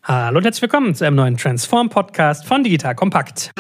Hallo und herzlich willkommen zu einem neuen Transform-Podcast von Digital Kompakt.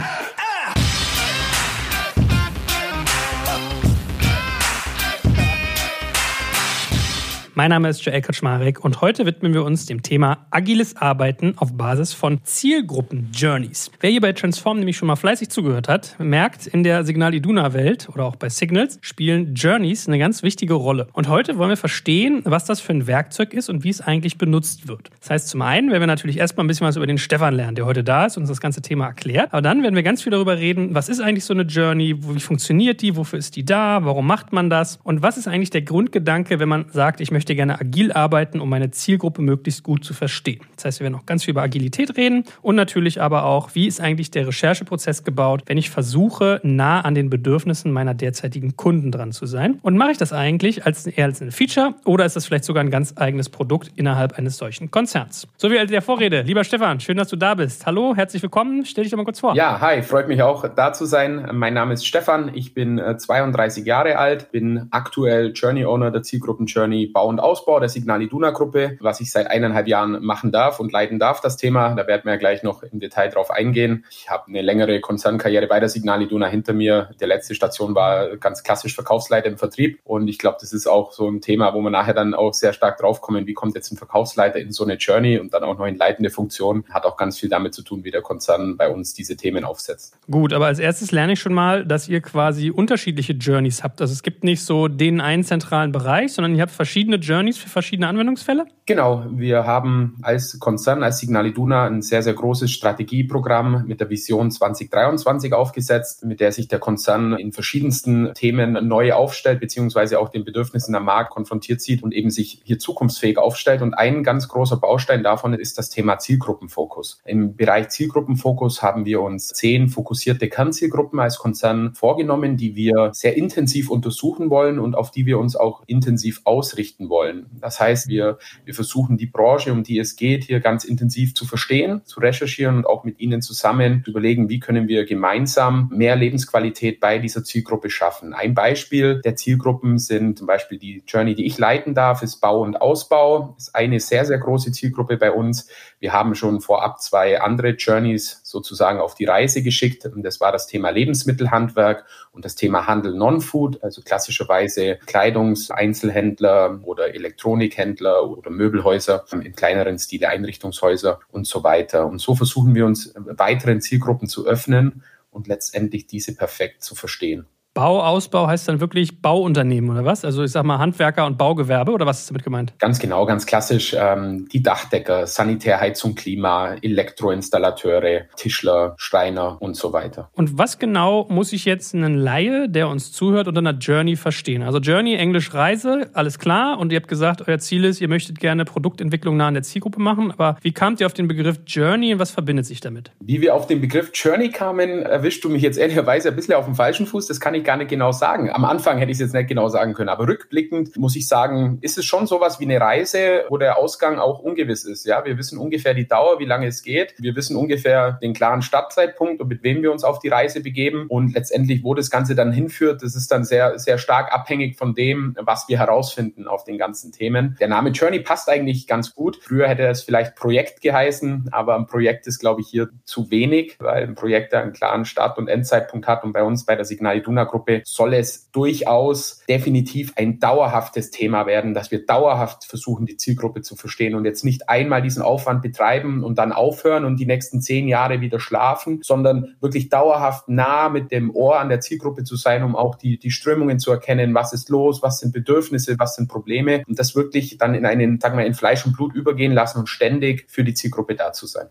Mein Name ist Joel Kaczmarek und heute widmen wir uns dem Thema agiles Arbeiten auf Basis von Zielgruppen-Journeys. Wer hier bei Transform nämlich schon mal fleißig zugehört hat, merkt, in der Signal-Iduna-Welt oder auch bei Signals spielen Journeys eine ganz wichtige Rolle. Und heute wollen wir verstehen, was das für ein Werkzeug ist und wie es eigentlich benutzt wird. Das heißt, zum einen werden wir natürlich erstmal ein bisschen was über den Stefan lernen, der heute da ist und uns das ganze Thema erklärt. Aber dann werden wir ganz viel darüber reden, was ist eigentlich so eine Journey, wie funktioniert die, wofür ist die da, warum macht man das und was ist eigentlich der Grundgedanke, wenn man sagt, ich möchte gerne agil arbeiten, um meine Zielgruppe möglichst gut zu verstehen. Das heißt, wir werden auch ganz viel über Agilität reden und natürlich aber auch, wie ist eigentlich der Rechercheprozess gebaut, wenn ich versuche, nah an den Bedürfnissen meiner derzeitigen Kunden dran zu sein. Und mache ich das eigentlich eher als ein Feature oder ist das vielleicht sogar ein ganz eigenes Produkt innerhalb eines solchen Konzerns? So wie der Vorrede. Lieber Stefan, schön, dass du da bist. Hallo, herzlich willkommen. Stell dich doch mal kurz vor. Ja, hi, freut mich auch, da zu sein. Mein Name ist Stefan, ich bin 32 Jahre alt, bin aktuell Journey Owner der Zielgruppen Journey Bau und Ausbau der Signal-Iduna-Gruppe, was ich seit 1,5 Jahren machen darf und leiten darf, das Thema. Da werden wir ja gleich noch im Detail drauf eingehen. Ich habe eine längere Konzernkarriere bei der Signal-Iduna hinter mir. Die letzte Station war ganz klassisch Verkaufsleiter im Vertrieb und ich glaube, das ist auch so ein Thema, wo wir nachher dann auch sehr stark drauf kommen, wie kommt jetzt ein Verkaufsleiter in so eine Journey und dann auch noch in leitende Funktion. Hat auch ganz viel damit zu tun, wie der Konzern bei uns diese Themen aufsetzt. Gut, aber als erstes lerne ich schon mal, dass ihr quasi unterschiedliche Journeys habt. Also es gibt nicht so den einen zentralen Bereich, sondern ihr habt verschiedene Journeys für verschiedene Anwendungsfälle? Genau, wir haben als Konzern, als Signal-Iduna ein sehr, sehr großes Strategieprogramm mit der Vision 2023 aufgesetzt, mit der sich der Konzern in verschiedensten Themen neu aufstellt, beziehungsweise auch den Bedürfnissen am Markt konfrontiert sieht und eben sich hier zukunftsfähig aufstellt. Und ein ganz großer Baustein davon ist das Thema Zielgruppenfokus. Im Bereich Zielgruppenfokus haben wir uns 10 fokussierte Kernzielgruppen als Konzern vorgenommen, die wir sehr intensiv untersuchen wollen und auf die wir uns auch intensiv ausrichten wollen. Das heißt, wir versuchen die Branche, um die es geht, hier ganz intensiv zu verstehen, zu recherchieren und auch mit ihnen zusammen zu überlegen, wie können wir gemeinsam mehr Lebensqualität bei dieser Zielgruppe schaffen. Ein Beispiel der Zielgruppen sind zum Beispiel die Journey, die ich leiten darf, ist Bau und Ausbau. Das ist eine sehr, sehr große Zielgruppe bei uns. Wir haben schon vorab 2 andere Journeys sozusagen auf die Reise geschickt. Und das war das Thema Lebensmittelhandwerk und das Thema Handel Non-Food, also klassischerweise Kleidungseinzelhändler oder Elektronikhändler oder Möbelhäuser, im kleineren Stile Einrichtungshäuser und so weiter. Und so versuchen wir uns weiteren Zielgruppen zu öffnen und letztendlich diese perfekt zu verstehen. Bauausbau heißt dann wirklich Bauunternehmen oder was? Also ich sag mal Handwerker und Baugewerbe oder was ist damit gemeint? Ganz genau, ganz klassisch die Dachdecker, Sanitärheizung, Klima, Elektroinstallateure, Tischler, Schreiner und so weiter. Und was genau muss ich jetzt einen Laie, der uns zuhört, unter einer Journey verstehen? Also Journey, Englisch Reise, alles klar. Und ihr habt gesagt, euer Ziel ist, ihr möchtet gerne Produktentwicklung nah an der Zielgruppe machen. Aber wie kamt ihr auf den Begriff Journey und was verbindet sich damit? Wie wir auf den Begriff Journey kamen, erwischst du mich jetzt ehrlicherweise ein bisschen auf dem falschen Fuß. Das kann ich gar nicht genau sagen. Am Anfang hätte ich es jetzt nicht genau sagen können, aber rückblickend muss ich sagen, ist es schon sowas wie eine Reise, wo der Ausgang auch ungewiss ist. Ja, wir wissen ungefähr die Dauer, wie lange es geht. Wir wissen ungefähr den klaren Startzeitpunkt und mit wem wir uns auf die Reise begeben und letztendlich, wo das Ganze dann hinführt, das ist dann sehr, sehr stark abhängig von dem, was wir herausfinden auf den ganzen Themen. Der Name Journey passt eigentlich ganz gut. Früher hätte es vielleicht Projekt geheißen, aber ein Projekt ist, glaube ich, hier zu wenig, weil ein Projekt einen klaren Start- und Endzeitpunkt hat und bei uns bei der Signal-Iduna-Gruppe soll es durchaus definitiv ein dauerhaftes Thema werden, dass wir dauerhaft versuchen, die Zielgruppe zu verstehen und jetzt nicht einmal diesen Aufwand betreiben und dann aufhören und die nächsten 10 Jahre wieder schlafen, sondern wirklich dauerhaft nah mit dem Ohr an der Zielgruppe zu sein, um auch die Strömungen zu erkennen, was ist los, was sind Bedürfnisse, was sind Probleme und das wirklich dann in einen, sagen wir, in Fleisch und Blut übergehen lassen und ständig für die Zielgruppe da zu sein.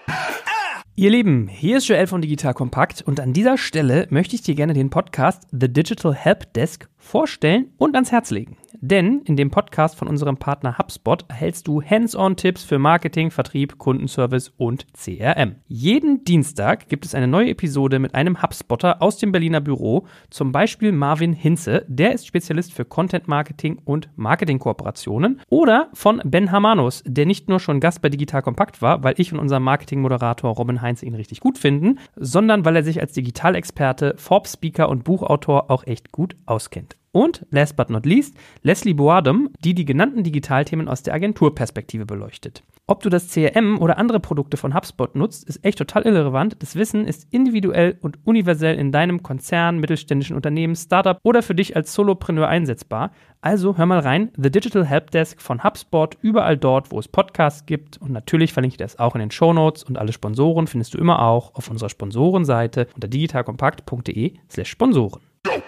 Ihr Lieben, hier ist Joel von Digital Kompakt und an dieser Stelle möchte ich dir gerne den Podcast The Digital Help Desk vorstellen und ans Herz legen. Denn in dem Podcast von unserem Partner HubSpot erhältst du Hands-on-Tipps für Marketing, Vertrieb, Kundenservice und CRM. Jeden Dienstag gibt es eine neue Episode mit einem HubSpotter aus dem Berliner Büro, zum Beispiel Marvin Hinze, der ist Spezialist für Content-Marketing und Marketing-Kooperationen, oder von Ben Hamanus, der nicht nur schon Gast bei Digital Kompakt war, weil ich und unser Marketing-Moderator Robin Heinze ihn richtig gut finden, sondern weil er sich als Digitalexperte, Forbes-Speaker und Buchautor auch echt gut auskennt. Und, last but not least, Leslie Boardem, die genannten Digitalthemen aus der Agenturperspektive beleuchtet. Ob du das CRM oder andere Produkte von HubSpot nutzt, ist echt total irrelevant. Das Wissen ist individuell und universell in deinem Konzern, mittelständischen Unternehmen, Startup oder für dich als Solopreneur einsetzbar. Also hör mal rein, The Digital Helpdesk von HubSpot, überall dort, wo es Podcasts gibt. Und natürlich verlinke ich das auch in den Shownotes und alle Sponsoren findest du immer auch auf unserer Sponsorenseite unter digitalkompakt.de/Sponsoren.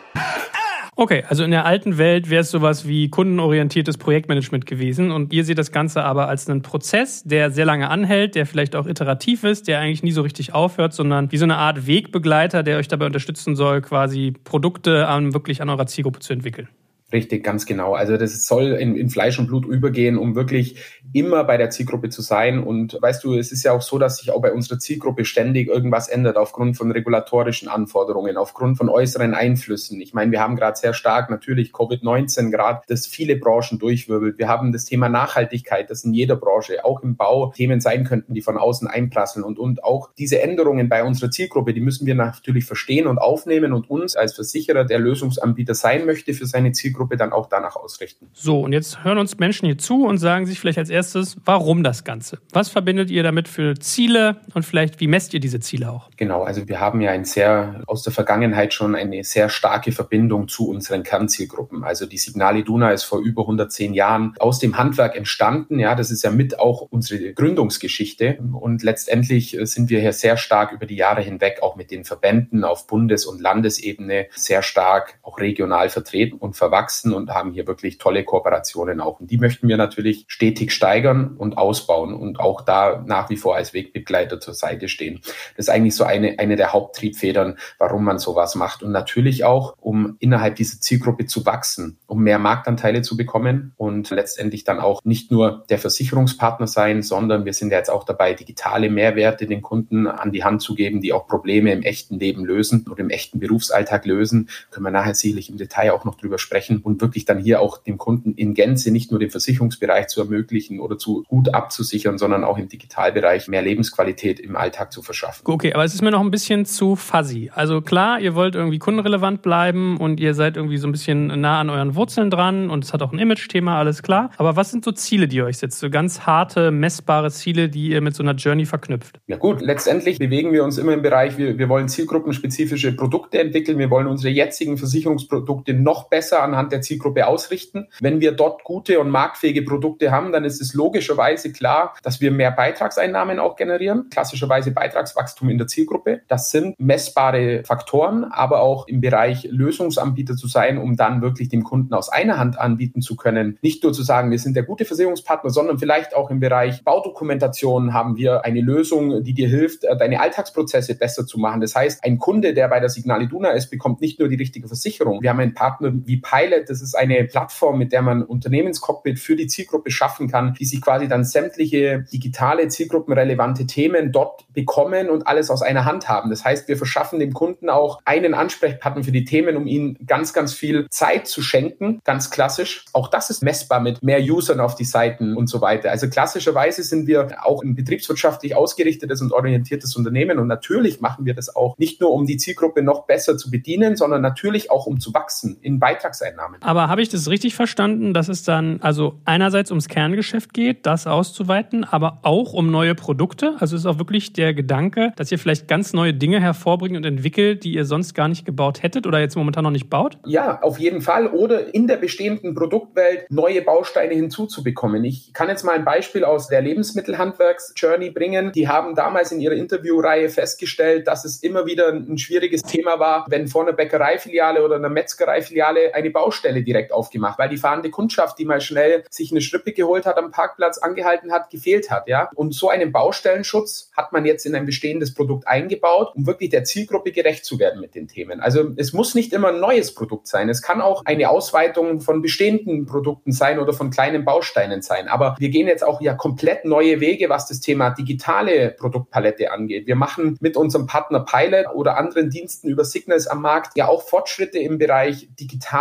Okay, also in der alten Welt wäre es sowas wie kundenorientiertes Projektmanagement gewesen und ihr seht das Ganze aber als einen Prozess, der sehr lange anhält, der vielleicht auch iterativ ist, der eigentlich nie so richtig aufhört, sondern wie so eine Art Wegbegleiter, der euch dabei unterstützen soll, quasi Produkte wirklich an eurer Zielgruppe zu entwickeln. Richtig, ganz genau. Also das soll in Fleisch und Blut übergehen, um wirklich immer bei der Zielgruppe zu sein. Und weißt du, es ist ja auch so, dass sich auch bei unserer Zielgruppe ständig irgendwas ändert aufgrund von regulatorischen Anforderungen, aufgrund von äußeren Einflüssen. Ich meine, wir haben gerade sehr stark natürlich Covid-19 gerade, das viele Branchen durchwirbelt. Wir haben das Thema Nachhaltigkeit, das in jeder Branche, auch im Bau, Themen sein könnten, die von außen einprasseln. Und auch diese Änderungen bei unserer Zielgruppe, die müssen wir natürlich verstehen und aufnehmen und uns als Versicherer, der Lösungsanbieter sein möchte, für seine Zielgruppe dann auch danach ausrichten. So, und jetzt hören uns Menschen hier zu und sagen sich vielleicht als erstes, warum das Ganze? Was verbindet ihr damit für Ziele und vielleicht, wie messt ihr diese Ziele auch? Genau, also wir haben ja aus der Vergangenheit schon eine sehr starke Verbindung zu unseren Kernzielgruppen. Also die Signal Iduna ist vor über 110 Jahren aus dem Handwerk entstanden. Ja, das ist ja mit auch unsere Gründungsgeschichte. Und letztendlich sind wir hier sehr stark über die Jahre hinweg auch mit den Verbänden auf Bundes- und Landesebene sehr stark auch regional vertreten und verwachsen und haben hier wirklich tolle Kooperationen auch. Und die möchten wir natürlich stetig steigern und ausbauen und auch da nach wie vor als Wegbegleiter zur Seite stehen. Das ist eigentlich so eine der Haupttriebfedern, warum man sowas macht. Und natürlich auch, um innerhalb dieser Zielgruppe zu wachsen, um mehr Marktanteile zu bekommen und letztendlich dann auch nicht nur der Versicherungspartner sein, sondern wir sind ja jetzt auch dabei, digitale Mehrwerte den Kunden an die Hand zu geben, die auch Probleme im echten Leben lösen oder im echten Berufsalltag lösen. Können wir nachher sicherlich im Detail auch noch drüber sprechen. Und wirklich dann hier auch dem Kunden in Gänze nicht nur den Versicherungsbereich zu ermöglichen oder zu gut abzusichern, sondern auch im Digitalbereich mehr Lebensqualität im Alltag zu verschaffen. Okay, aber es ist mir noch ein bisschen zu fuzzy. Also klar, ihr wollt irgendwie kundenrelevant bleiben und ihr seid irgendwie so ein bisschen nah an euren Wurzeln dran und es hat auch ein Image-Thema, alles klar. Aber was sind so Ziele, die ihr euch setzt? So ganz harte, messbare Ziele, die ihr mit so einer Journey verknüpft? Ja gut, letztendlich bewegen wir uns immer im Bereich, wir wollen zielgruppenspezifische Produkte entwickeln, wir wollen unsere jetzigen Versicherungsprodukte noch besser anhand der Zielgruppe ausrichten. Wenn wir dort gute und marktfähige Produkte haben, dann ist es logischerweise klar, dass wir mehr Beitragseinnahmen auch generieren. Klassischerweise Beitragswachstum in der Zielgruppe. Das sind messbare Faktoren, aber auch im Bereich Lösungsanbieter zu sein, um dann wirklich dem Kunden aus einer Hand anbieten zu können. Nicht nur zu sagen, wir sind der gute Versicherungspartner, sondern vielleicht auch im Bereich Baudokumentation haben wir eine Lösung, die dir hilft, deine Alltagsprozesse besser zu machen. Das heißt, ein Kunde, der bei der Signal Iduna ist, bekommt nicht nur die richtige Versicherung. Wir haben einen Partner wie Pilot, das ist eine Plattform, mit der man Unternehmenscockpit für die Zielgruppe schaffen kann, die sich quasi dann sämtliche digitale, zielgruppenrelevante Themen dort bekommen und alles aus einer Hand haben. Das heißt, wir verschaffen dem Kunden auch einen Ansprechpartner für die Themen, um ihnen ganz, ganz viel Zeit zu schenken. Ganz klassisch. Auch das ist messbar mit mehr Usern auf die Seiten und so weiter. Also klassischerweise sind wir auch ein betriebswirtschaftlich ausgerichtetes und orientiertes Unternehmen und natürlich machen wir das auch nicht nur, um die Zielgruppe noch besser zu bedienen, sondern natürlich auch, um zu wachsen in Beitragseinnahmen. Aber habe ich das richtig verstanden, dass es dann also einerseits ums Kerngeschäft geht, das auszuweiten, aber auch um neue Produkte? Also ist auch wirklich der Gedanke, dass ihr vielleicht ganz neue Dinge hervorbringt und entwickelt, die ihr sonst gar nicht gebaut hättet oder jetzt momentan noch nicht baut? Ja, auf jeden Fall. Oder in der bestehenden Produktwelt neue Bausteine hinzuzubekommen. Ich kann jetzt mal ein Beispiel aus der Lebensmittelhandwerks-Journey bringen. Die haben damals in ihrer Interviewreihe festgestellt, dass es immer wieder ein schwieriges Thema war, wenn vor einer Bäckereifiliale oder einer Metzgereifiliale eine Baustelle direkt aufgemacht, weil die fahrende Kundschaft, die mal schnell sich eine Schrippe geholt hat am Parkplatz, angehalten hat, gefehlt hat. Ja? Und so einen Baustellenschutz hat man jetzt in ein bestehendes Produkt eingebaut, um wirklich der Zielgruppe gerecht zu werden mit den Themen. Also es muss nicht immer ein neues Produkt sein. Es kann auch eine Ausweitung von bestehenden Produkten sein oder von kleinen Bausteinen sein. Aber wir gehen jetzt auch ja komplett neue Wege, was das Thema digitale Produktpalette angeht. Wir machen mit unserem Partner Pilot oder anderen Diensten über Signals am Markt ja auch Fortschritte im Bereich digitale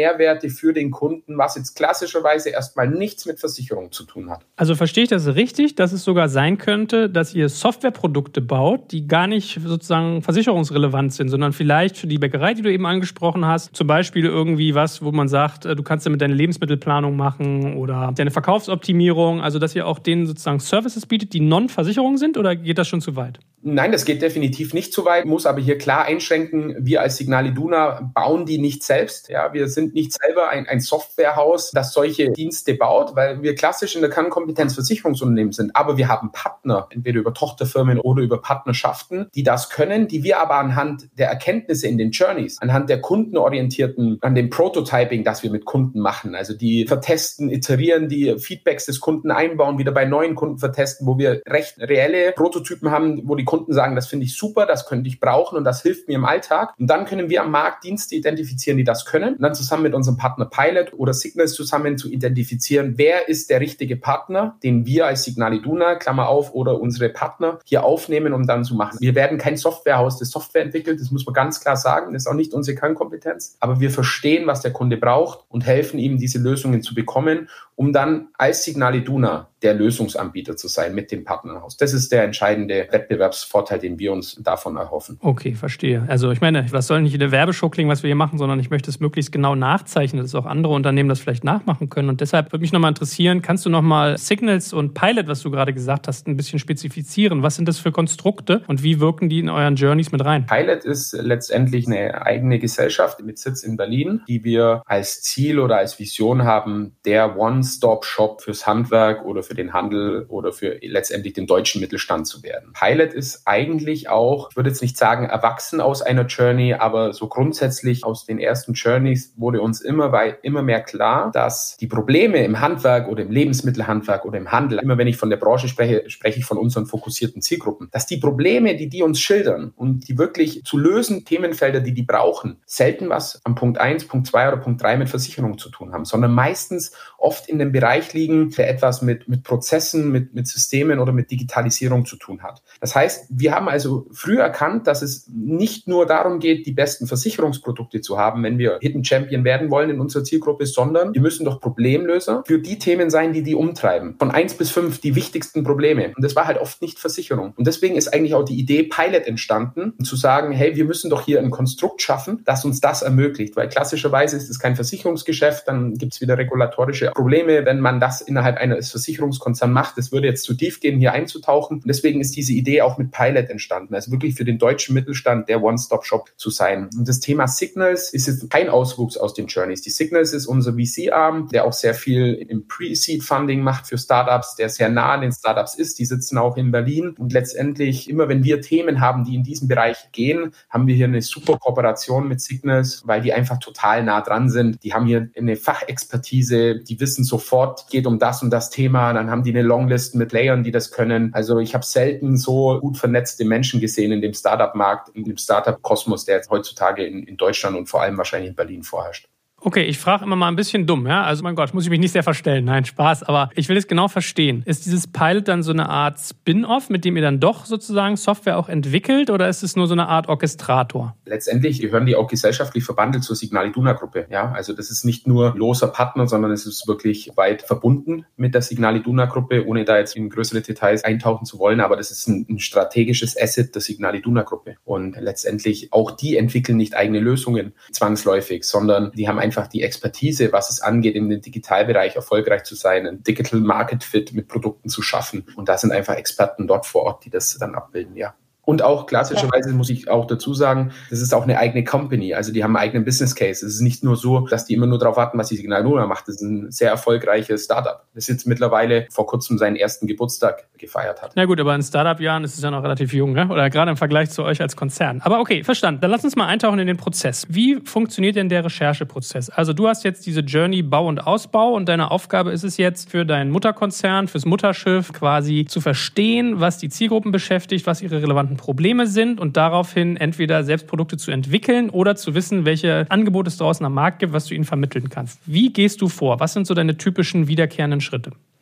Mehrwerte für den Kunden, was jetzt klassischerweise erstmal nichts mit Versicherung zu tun hat. Also verstehe ich das richtig, dass es sogar sein könnte, dass ihr Softwareprodukte baut, die gar nicht sozusagen versicherungsrelevant sind, sondern vielleicht für die Bäckerei, die du eben angesprochen hast, zum Beispiel irgendwie was, wo man sagt, du kannst damit deine Lebensmittelplanung machen oder deine Verkaufsoptimierung, also dass ihr auch denen sozusagen Services bietet, die Non-Versicherung sind, oder geht das schon zu weit? Nein, das geht definitiv nicht zu weit, muss aber hier klar einschränken, wir als Signal Iduna bauen die nicht selbst. Ja, wir sind nicht selber ein Softwarehaus, das solche Dienste baut, weil wir klassisch in der Kernkompetenz Versicherungsunternehmen sind. Aber wir haben Partner, entweder über Tochterfirmen oder über Partnerschaften, die das können, die wir aber anhand der Erkenntnisse in den Journeys, anhand der kundenorientierten, an dem Prototyping, das wir mit Kunden machen, also die vertesten, iterieren, die Feedbacks des Kunden einbauen, wieder bei neuen Kunden vertesten, wo wir recht reelle Prototypen haben, wo die Kunden sagen, das finde ich super, das könnte ich brauchen und das hilft mir im Alltag. Und dann können wir am Markt Dienste identifizieren, die das können. Und dann zusammen mit unserem Partner Pilot oder Signals zusammen zu identifizieren, wer ist der richtige Partner, den wir als Signal Iduna, Klammer auf, oder unsere Partner hier aufnehmen, um dann zu machen. Wir werden kein Softwarehaus, das Software entwickelt, das muss man ganz klar sagen. Das ist auch nicht unsere Kernkompetenz. Aber wir verstehen, was der Kunde braucht und helfen ihm, diese Lösungen zu bekommen, um dann als Signal Iduna der Lösungsanbieter zu sein mit dem Partnerhaus. Das ist der entscheidende Wettbewerbsvorteil, den wir uns davon erhoffen. Okay, verstehe. Also ich meine, das soll nicht in der Werbeshow klingen, was wir hier machen, sondern ich möchte es möglichst genau nachzeichnen, dass auch andere Unternehmen das vielleicht nachmachen können. Und deshalb würde mich nochmal interessieren, kannst du nochmal Signals und Pilot, was du gerade gesagt hast, ein bisschen spezifizieren? Was sind das für Konstrukte und wie wirken die in euren Journeys mit rein? Pilot ist letztendlich eine eigene Gesellschaft mit Sitz in Berlin, die wir als Ziel oder als Vision haben, der One-Stop-Shop fürs Handwerk oder für den Handel oder für letztendlich den deutschen Mittelstand zu werden. Pilot ist eigentlich auch, ich würde jetzt nicht sagen erwachsen aus einer Journey, aber so grundsätzlich aus den ersten Journeys wurde uns immer mehr klar, dass die Probleme im Handwerk oder im Lebensmittelhandwerk oder im Handel, immer wenn ich von der Branche spreche, spreche ich von unseren fokussierten Zielgruppen, dass die Probleme, die uns schildern und die wirklich zu lösen Themenfelder, die brauchen, selten was am Punkt 1, Punkt 2 oder Punkt 3 mit Versicherung zu tun haben, sondern meistens oft in dem Bereich liegen, der etwas mit Prozessen, mit Systemen oder mit Digitalisierung zu tun hat. Das heißt, wir haben also früh erkannt, dass es nicht nur darum geht, die besten Versicherungsprodukte zu haben, wenn wir Hidden Champion werden wollen in unserer Zielgruppe, sondern wir müssen doch Problemlöser für die Themen sein, die umtreiben. Von 1 bis 5 die wichtigsten Probleme. Und das war halt oft nicht Versicherung. Und deswegen ist eigentlich auch die Idee Pilot entstanden, zu sagen, hey, wir müssen doch hier ein Konstrukt schaffen, das uns das ermöglicht. Weil klassischerweise ist es kein Versicherungsgeschäft, dann gibt es wieder regulatorische Probleme, wenn man das innerhalb eines Versicherungskonzerns macht. Das würde jetzt zu tief gehen, hier einzutauchen. Und deswegen ist diese Idee auch mit Pilot entstanden. Also wirklich für den deutschen Mittelstand der One-Stop-Shop zu sein. Und das Thema Signals ist jetzt kein Auswuchs aus den Journeys. Die Signals ist unser VC-Arm, der auch sehr viel im Pre-Seed-Funding macht für Startups, der sehr nah an den Startups ist. Die sitzen auch in Berlin. Und letztendlich, immer wenn wir Themen haben, die in diesem Bereich gehen, haben wir hier eine super Kooperation mit Signals, weil die einfach total nah dran sind. Die haben hier eine Fachexpertise, die wissen sofort, geht um das und das Thema. Dann haben die eine Longlist mit Playern, die das können. Also ich habe selten so gut vernetzte Menschen gesehen in dem Startup-Markt, in dem Startup-Kosmos, der jetzt heutzutage in Deutschland und vor allem wahrscheinlich in Berlin vorherrscht. Okay, ich frage immer mal ein bisschen dumm, ja? Also mein Gott, muss ich mich nicht sehr verstellen. Nein, Spaß, aber ich will es genau verstehen. Ist dieses Pilot dann so eine Art Spin-off, mit dem ihr dann doch sozusagen Software auch entwickelt, oder ist es nur so eine Art Orchestrator? Letztendlich gehören die auch gesellschaftlich verbandelt zur Signal Iduna Gruppe. Ja, also das ist nicht nur loser Partner, sondern es ist wirklich weit verbunden mit der Signal Iduna Gruppe, ohne da jetzt in größere Details eintauchen zu wollen. Aber das ist ein strategisches Asset der Signal Iduna Gruppe. Und letztendlich auch die entwickeln nicht eigene Lösungen zwangsläufig, sondern die haben einfach die Expertise, was es angeht, in dem Digitalbereich erfolgreich zu sein, ein Digital Market Fit mit Produkten zu schaffen. Und da sind einfach Experten dort vor Ort, die das dann abbilden, ja. Und auch klassischerweise muss ich auch dazu sagen, das ist auch eine eigene Company. Also die haben einen eigenen Business Case. Es ist nicht nur so, dass die immer nur darauf warten, was die Signal Iduna macht. Das ist ein sehr erfolgreiches Startup, das jetzt mittlerweile vor kurzem seinen ersten Geburtstag gefeiert hat. Na gut, aber in Startup-Jahren ist es ja noch relativ jung, ne? Oder gerade im Vergleich zu euch als Konzern. Aber okay, verstanden. Dann lass uns mal eintauchen in den Prozess. Wie funktioniert denn der Rechercheprozess? Also du hast jetzt diese Journey Bau und Ausbau und deine Aufgabe ist es jetzt für deinen Mutterkonzern, fürs Mutterschiff quasi zu verstehen, was die Zielgruppen beschäftigt, was ihre relevanten Probleme sind und daraufhin entweder selbst Produkte zu entwickeln oder zu wissen, welche Angebote es draußen am Markt gibt, was du ihnen vermitteln kannst. Wie gehst du vor? Was sind so deine typischen wiederkehrenden Schritte?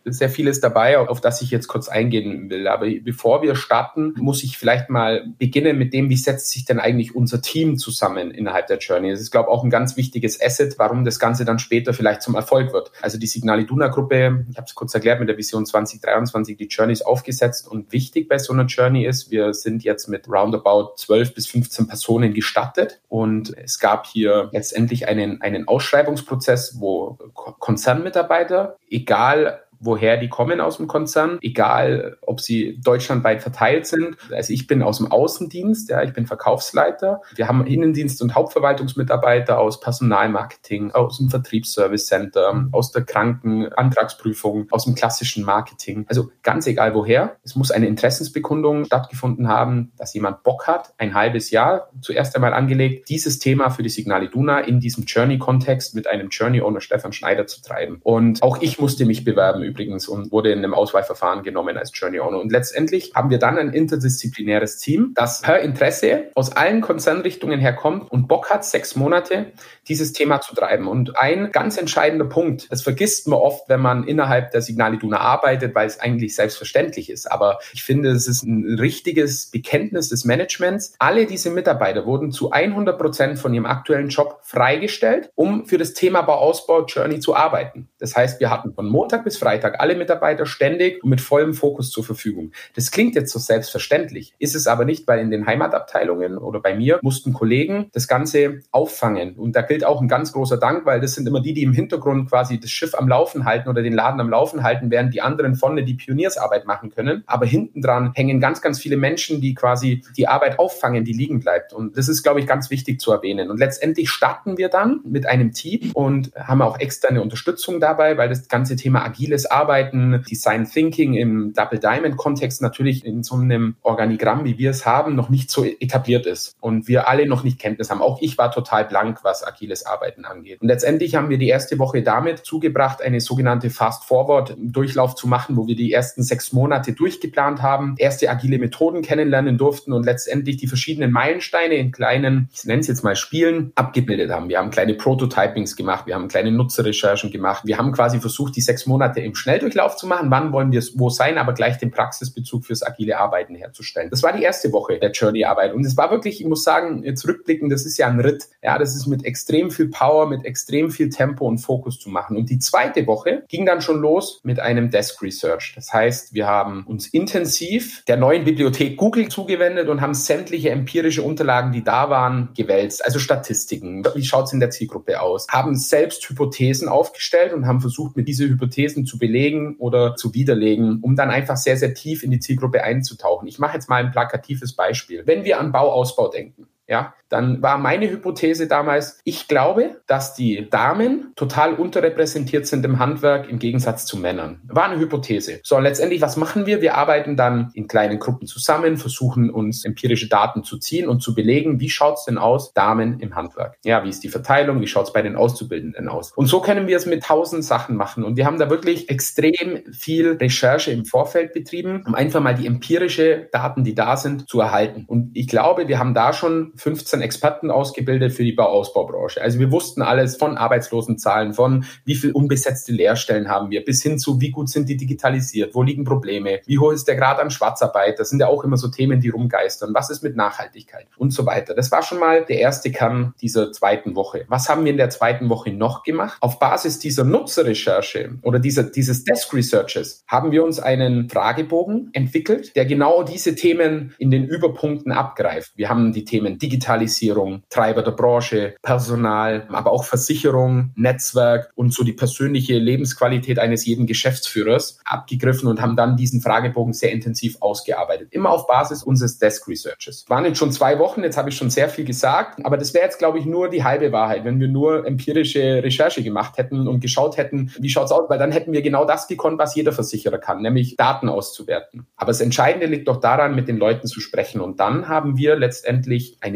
sehr vieles dabei, auf das ich jetzt kurz eingehen will. Aber bevor wir starten, muss ich vielleicht mal beginnen mit dem, wie setzt sich denn eigentlich unser Team zusammen innerhalb der Journey. Das ist, glaube ich, auch ein ganz wichtiges Asset, warum das Ganze dann später vielleicht zum Erfolg wird. Also die Signal Iduna Gruppe, ich habe es kurz erklärt, mit der Vision 2023 die Journeys aufgesetzt, und wichtig bei so einer Journey ist, wir sind jetzt mit roundabout 12 bis 15 Personen gestartet, und es gab hier letztendlich einen Ausschreibungsprozess, wo Konzernmitarbeiter, egal woher die kommen aus dem Konzern, egal ob sie deutschlandweit verteilt sind. Also ich bin aus dem Außendienst, ja, ich bin Verkaufsleiter. Wir haben Innendienst- und Hauptverwaltungsmitarbeiter aus Personalmarketing, aus dem Vertriebsservice Center, aus der Krankenantragsprüfung, aus dem klassischen Marketing. Also ganz egal woher. Es muss eine Interessensbekundung stattgefunden haben, dass jemand Bock hat, ein halbes Jahr zuerst einmal angelegt, dieses Thema für die Signal Iduna in diesem Journey-Kontext mit einem Journey-Owner Stefan Schneider zu treiben. Und auch ich musste mich bewerben übrigens und wurde in einem Auswahlverfahren genommen als Journey Owner. Und letztendlich haben wir dann ein interdisziplinäres Team, das per Interesse aus allen Konzernrichtungen herkommt und Bock hat, 6 Monate dieses Thema zu treiben. Und ein ganz entscheidender Punkt, das vergisst man oft, wenn man innerhalb der Signal Iduna arbeitet, weil es eigentlich selbstverständlich ist. Aber ich finde, es ist ein richtiges Bekenntnis des Managements. Alle diese Mitarbeiter wurden zu 100% von ihrem aktuellen Job freigestellt, um für das Thema Bauausbau Journey zu arbeiten. Das heißt, wir hatten von Montag bis Freitag alle Mitarbeiter ständig und mit vollem Fokus zur Verfügung. Das klingt jetzt so selbstverständlich, ist es aber nicht, weil in den Heimatabteilungen oder bei mir mussten Kollegen das Ganze auffangen. Und da gilt auch ein ganz großer Dank, weil das sind immer die im Hintergrund quasi das Schiff am Laufen halten oder den Laden am Laufen halten, während die anderen vorne die Pioniersarbeit machen können. Aber hinten dran hängen ganz, ganz viele Menschen, die quasi die Arbeit auffangen, die liegen bleibt. Und das ist, glaube ich, ganz wichtig zu erwähnen. Und letztendlich starten wir dann mit einem Team und haben auch externe Unterstützung dabei, weil das ganze Thema agiles Arbeiten, Design Thinking im Double Diamond Kontext natürlich in so einem Organigramm, wie wir es haben, noch nicht so etabliert ist und wir alle noch nicht Kenntnis haben. Auch ich war total blank, was agiles Arbeiten angeht. Und letztendlich haben wir die erste Woche damit zugebracht, eine sogenannte Fast-Forward-Durchlauf zu machen, wo wir die ersten 6 Monate durchgeplant haben, erste agile Methoden kennenlernen durften und letztendlich die verschiedenen Meilensteine in kleinen, ich nenne es jetzt mal Spielen, abgebildet haben. Wir haben kleine Prototypings gemacht, wir haben kleine Nutzerrecherchen gemacht, wir haben quasi versucht, die 6 Monate im Schnelldurchlauf zu machen. Wann wollen wir wo sein, aber gleich den Praxisbezug fürs agile Arbeiten herzustellen. Das war die erste Woche der Journey-Arbeit. Und es war wirklich, ich muss sagen, jetzt rückblickend, das ist ja ein Ritt. Ja, das ist mit extrem viel Power, mit extrem viel Tempo und Fokus zu machen. Und die zweite Woche ging dann schon los mit einem Desk Research. Das heißt, wir haben uns intensiv der neuen Bibliothek Google zugewendet und haben sämtliche empirische Unterlagen, die da waren, gewälzt. Also Statistiken. Wie schaut es in der Zielgruppe aus? Haben selbst Hypothesen aufgestellt und haben versucht, mit diesen Hypothesen zu belegen oder zu widerlegen, um dann einfach sehr, sehr tief in die Zielgruppe einzutauchen. Ich mache jetzt mal ein plakatives Beispiel. Wenn wir an Bauausbau denken, ja, dann war meine Hypothese damals, ich glaube, dass die Damen total unterrepräsentiert sind im Handwerk im Gegensatz zu Männern. War eine Hypothese. So, letztendlich, was machen wir? Wir arbeiten dann in kleinen Gruppen zusammen, versuchen uns empirische Daten zu ziehen und zu belegen, wie schaut's denn aus, Damen im Handwerk? Ja, wie ist die Verteilung? Wie schaut's bei den Auszubildenden aus? Und so können wir es mit 1000 Sachen machen. Und wir haben da wirklich extrem viel Recherche im Vorfeld betrieben, um einfach mal die empirische Daten, die da sind, zu erhalten. Und ich glaube, wir haben da schon 15 Experten ausgebildet für die Bauausbaubranche. Also wir wussten alles von Arbeitslosenzahlen, von wie viel unbesetzte Lehrstellen haben wir, bis hin zu wie gut sind die digitalisiert, wo liegen Probleme, wie hoch ist der Grad an Schwarzarbeit, das sind ja auch immer so Themen, die rumgeistern, was ist mit Nachhaltigkeit und so weiter. Das war schon mal der erste Kern dieser zweiten Woche. Was haben wir in der zweiten Woche noch gemacht? Auf Basis dieser Nutzerrecherche oder dieses Desk Researches haben wir uns einen Fragebogen entwickelt, der genau diese Themen in den Überpunkten abgreift. Wir haben die Themen Digitalisierung, Treiber der Branche, Personal, aber auch Versicherung, Netzwerk und so die persönliche Lebensqualität eines jeden Geschäftsführers abgegriffen und haben dann diesen Fragebogen sehr intensiv ausgearbeitet. Immer auf Basis unseres Desk Researches. Waren jetzt schon 2 Wochen, jetzt habe ich schon sehr viel gesagt, aber das wäre jetzt, glaube ich, nur die halbe Wahrheit, wenn wir nur empirische Recherche gemacht hätten und geschaut hätten, wie schaut's aus, weil dann hätten wir genau das gekonnt, was jeder Versicherer kann, nämlich Daten auszuwerten. Aber das Entscheidende liegt doch daran, mit den Leuten zu sprechen und dann haben wir letztendlich eine sehr,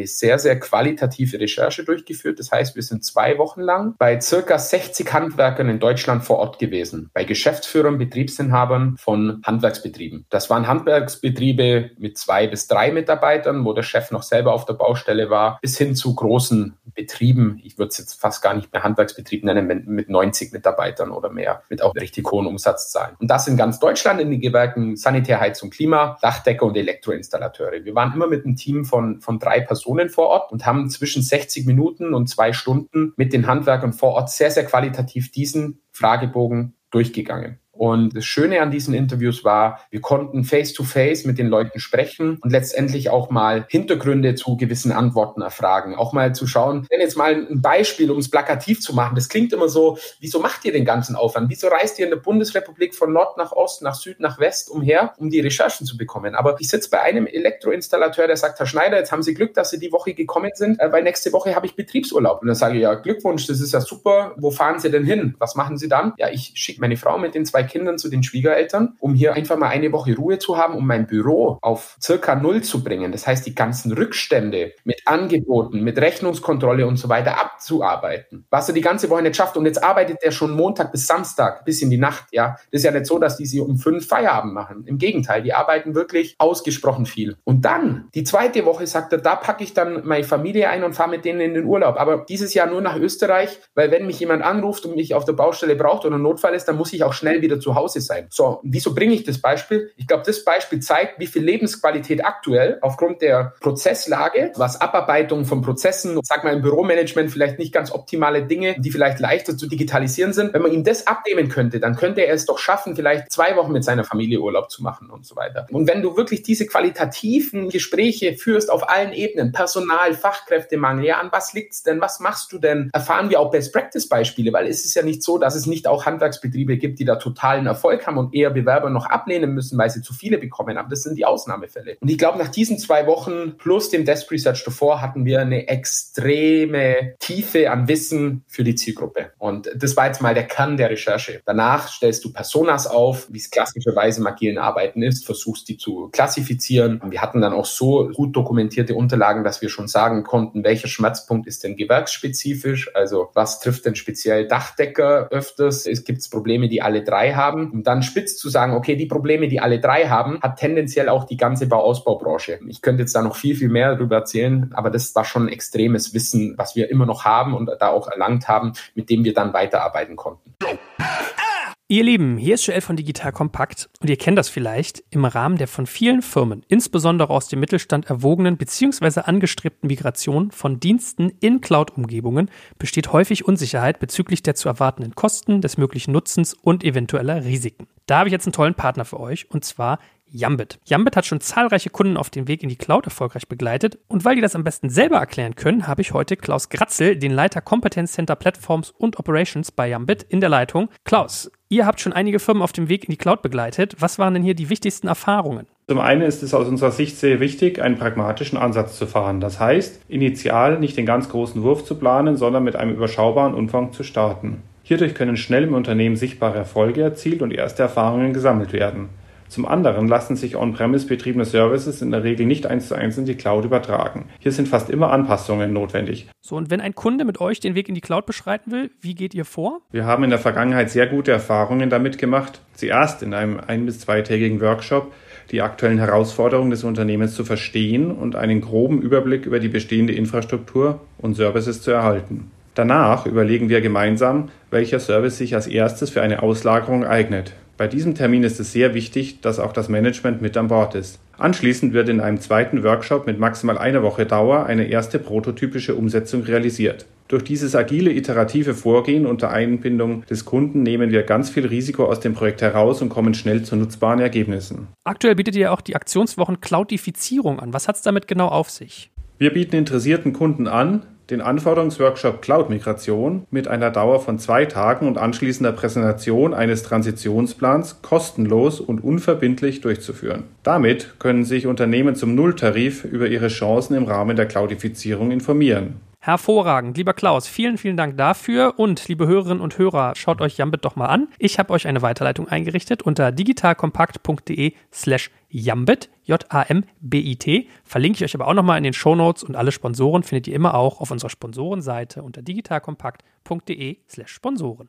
sehr qualitative Recherche durchgeführt. Das heißt, wir sind 2 Wochen lang bei circa 60 Handwerkern in Deutschland vor Ort gewesen, bei Geschäftsführern, Betriebsinhabern von Handwerksbetrieben. Das waren Handwerksbetriebe mit 2 bis 3 Mitarbeitern, wo der Chef noch selber auf der Baustelle war, bis hin zu großen Betrieben. Ich würde es jetzt fast gar nicht mehr Handwerksbetrieb nennen, mit 90 Mitarbeitern oder mehr, mit auch richtig hohen Umsatzzahlen. Und das in ganz Deutschland in den Gewerken Sanitär, Heizung, Klima, Dachdecker und Elektroinstallateure. Wir waren immer mit einem Team von 3 Personen vor Ort und haben zwischen 60 Minuten und 2 Stunden mit den Handwerkern vor Ort sehr, sehr qualitativ diesen Fragebogen durchgegangen. Und das Schöne an diesen Interviews war, wir konnten face-to-face mit den Leuten sprechen und letztendlich auch mal Hintergründe zu gewissen Antworten erfragen. Auch mal zu schauen, wenn jetzt mal ein Beispiel, um es plakativ zu machen, das klingt immer so, wieso macht ihr den ganzen Aufwand? Wieso reist ihr in der Bundesrepublik von Nord nach Ost, nach Süd, nach West umher, um die Recherchen zu bekommen? Aber ich sitze bei einem Elektroinstallateur, der sagt, Herr Schneider, jetzt haben Sie Glück, dass Sie die Woche gekommen sind, weil nächste Woche habe ich Betriebsurlaub. Und dann sage ich, ja, Glückwunsch, das ist ja super. Wo fahren Sie denn hin? Was machen Sie dann? Ja, ich schicke meine Frau mit den 2 Kindern zu den Schwiegereltern, um hier einfach mal eine Woche Ruhe zu haben, um mein Büro auf circa 0 zu bringen. Das heißt, die ganzen Rückstände mit Angeboten, mit Rechnungskontrolle und so weiter abzuarbeiten. Was er die ganze Woche nicht schafft. Und jetzt arbeitet er schon Montag bis Samstag bis in die Nacht. Ja, das ist ja nicht so, dass die sie um 5 Feierabend machen. Im Gegenteil, die arbeiten wirklich ausgesprochen viel. Und dann, die 2. Woche, sagt er, da packe ich dann meine Familie ein und fahre mit denen in den Urlaub. Aber dieses Jahr nur nach Österreich, weil wenn mich jemand anruft und mich auf der Baustelle braucht oder ein Notfall ist, dann muss ich auch schnell wieder zu Hause sein. So, wieso bringe ich das Beispiel? Ich glaube, das Beispiel zeigt, wie viel Lebensqualität aktuell aufgrund der Prozesslage, was Abarbeitung von Prozessen, sag mal im Büromanagement vielleicht nicht ganz optimale Dinge, die vielleicht leichter zu digitalisieren sind. Wenn man ihm das abnehmen könnte, dann könnte er es doch schaffen, vielleicht 2 Wochen mit seiner Familie Urlaub zu machen und so weiter. Und wenn du wirklich diese qualitativen Gespräche führst auf allen Ebenen, Personal, Fachkräftemangel, ja, an was liegt's denn? Was machst du denn? Erfahren wir auch Best-Practice-Beispiele, weil es ist ja nicht so, dass es nicht auch Handwerksbetriebe gibt, die da totalen Erfolg haben und eher Bewerber noch ablehnen müssen, weil sie zu viele bekommen haben. Das sind die Ausnahmefälle. Und ich glaube, nach diesen 2 Wochen plus dem Desk Research davor hatten wir eine extreme Tiefe an Wissen für die Zielgruppe. Und das war jetzt mal der Kern der Recherche. Danach stellst du Personas auf, wie es klassischerweise im agilen Arbeiten ist, versuchst die zu klassifizieren. Und wir hatten dann auch so gut dokumentierte Unterlagen, dass wir schon sagen konnten, welcher Schmerzpunkt ist denn gewerksspezifisch, also was trifft denn speziell Dachdecker öfters. Es gibt Probleme, die alle 3 haben. Um dann spitz zu sagen, okay, die Probleme, die alle 3 haben, hat tendenziell auch die ganze Bauausbaubranche. Ich könnte jetzt da noch viel, viel mehr darüber erzählen, aber das war schon ein extremes Wissen, was wir immer noch haben und da auch erlangt haben, mit dem wir dann weiterarbeiten konnten. Ihr Lieben, hier ist Joel von Digital Kompakt und ihr kennt das vielleicht. Im Rahmen der von vielen Firmen, insbesondere aus dem Mittelstand erwogenen bzw. angestrebten Migration von Diensten in Cloud-Umgebungen besteht häufig Unsicherheit bezüglich der zu erwartenden Kosten, des möglichen Nutzens und eventueller Risiken. Da habe ich jetzt einen tollen Partner für euch und zwar Yambit. Yambit hat schon zahlreiche Kunden auf dem Weg in die Cloud erfolgreich begleitet und weil die das am besten selber erklären können, habe ich heute Klaus Gratzel, den Leiter Competence Center Platforms und Operations bei Yambit, in der Leitung. Klaus, ihr habt schon einige Firmen auf dem Weg in die Cloud begleitet. Was waren denn hier die wichtigsten Erfahrungen? Zum einen ist es aus unserer Sicht sehr wichtig, einen pragmatischen Ansatz zu fahren. Das heißt, initial nicht den ganz großen Wurf zu planen, sondern mit einem überschaubaren Umfang zu starten. Hierdurch können schnell im Unternehmen sichtbare Erfolge erzielt und erste Erfahrungen gesammelt werden. Zum anderen lassen sich on-premise betriebene Services in der Regel nicht 1:1 in die Cloud übertragen. Hier sind fast immer Anpassungen notwendig. So, und wenn ein Kunde mit euch den Weg in die Cloud beschreiten will, wie geht ihr vor? Wir haben in der Vergangenheit sehr gute Erfahrungen damit gemacht, zuerst in einem 1- bis 2-tägigen Workshop die aktuellen Herausforderungen des Unternehmens zu verstehen und einen groben Überblick über die bestehende Infrastruktur und Services zu erhalten. Danach überlegen wir gemeinsam, welcher Service sich als erstes für eine Auslagerung eignet. Bei diesem Termin ist es sehr wichtig, dass auch das Management mit an Bord ist. Anschließend wird in einem zweiten Workshop mit maximal 1 Woche Dauer eine erste prototypische Umsetzung realisiert. Durch dieses agile, iterative Vorgehen unter Einbindung des Kunden nehmen wir ganz viel Risiko aus dem Projekt heraus und kommen schnell zu nutzbaren Ergebnissen. Aktuell bietet ihr auch die Aktionswochen Cloudifizierung an. Was hat es damit genau auf sich? Wir bieten interessierten Kunden an, den Anforderungsworkshop Cloud-Migration mit einer Dauer von 2 Tagen und anschließender Präsentation eines Transitionsplans kostenlos und unverbindlich durchzuführen. Damit können sich Unternehmen zum Nulltarif über ihre Chancen im Rahmen der Cloudifizierung informieren. Hervorragend. Lieber Klaus, vielen, vielen Dank dafür. Und liebe Hörerinnen und Hörer, schaut euch Yambit doch mal an. Ich habe euch eine Weiterleitung eingerichtet unter digitalkompakt.de/Yambit, Jambit. Verlinke ich euch aber auch nochmal in den Shownotes und alle Sponsoren findet ihr immer auch auf unserer Sponsorenseite unter digitalkompakt.de/Sponsoren.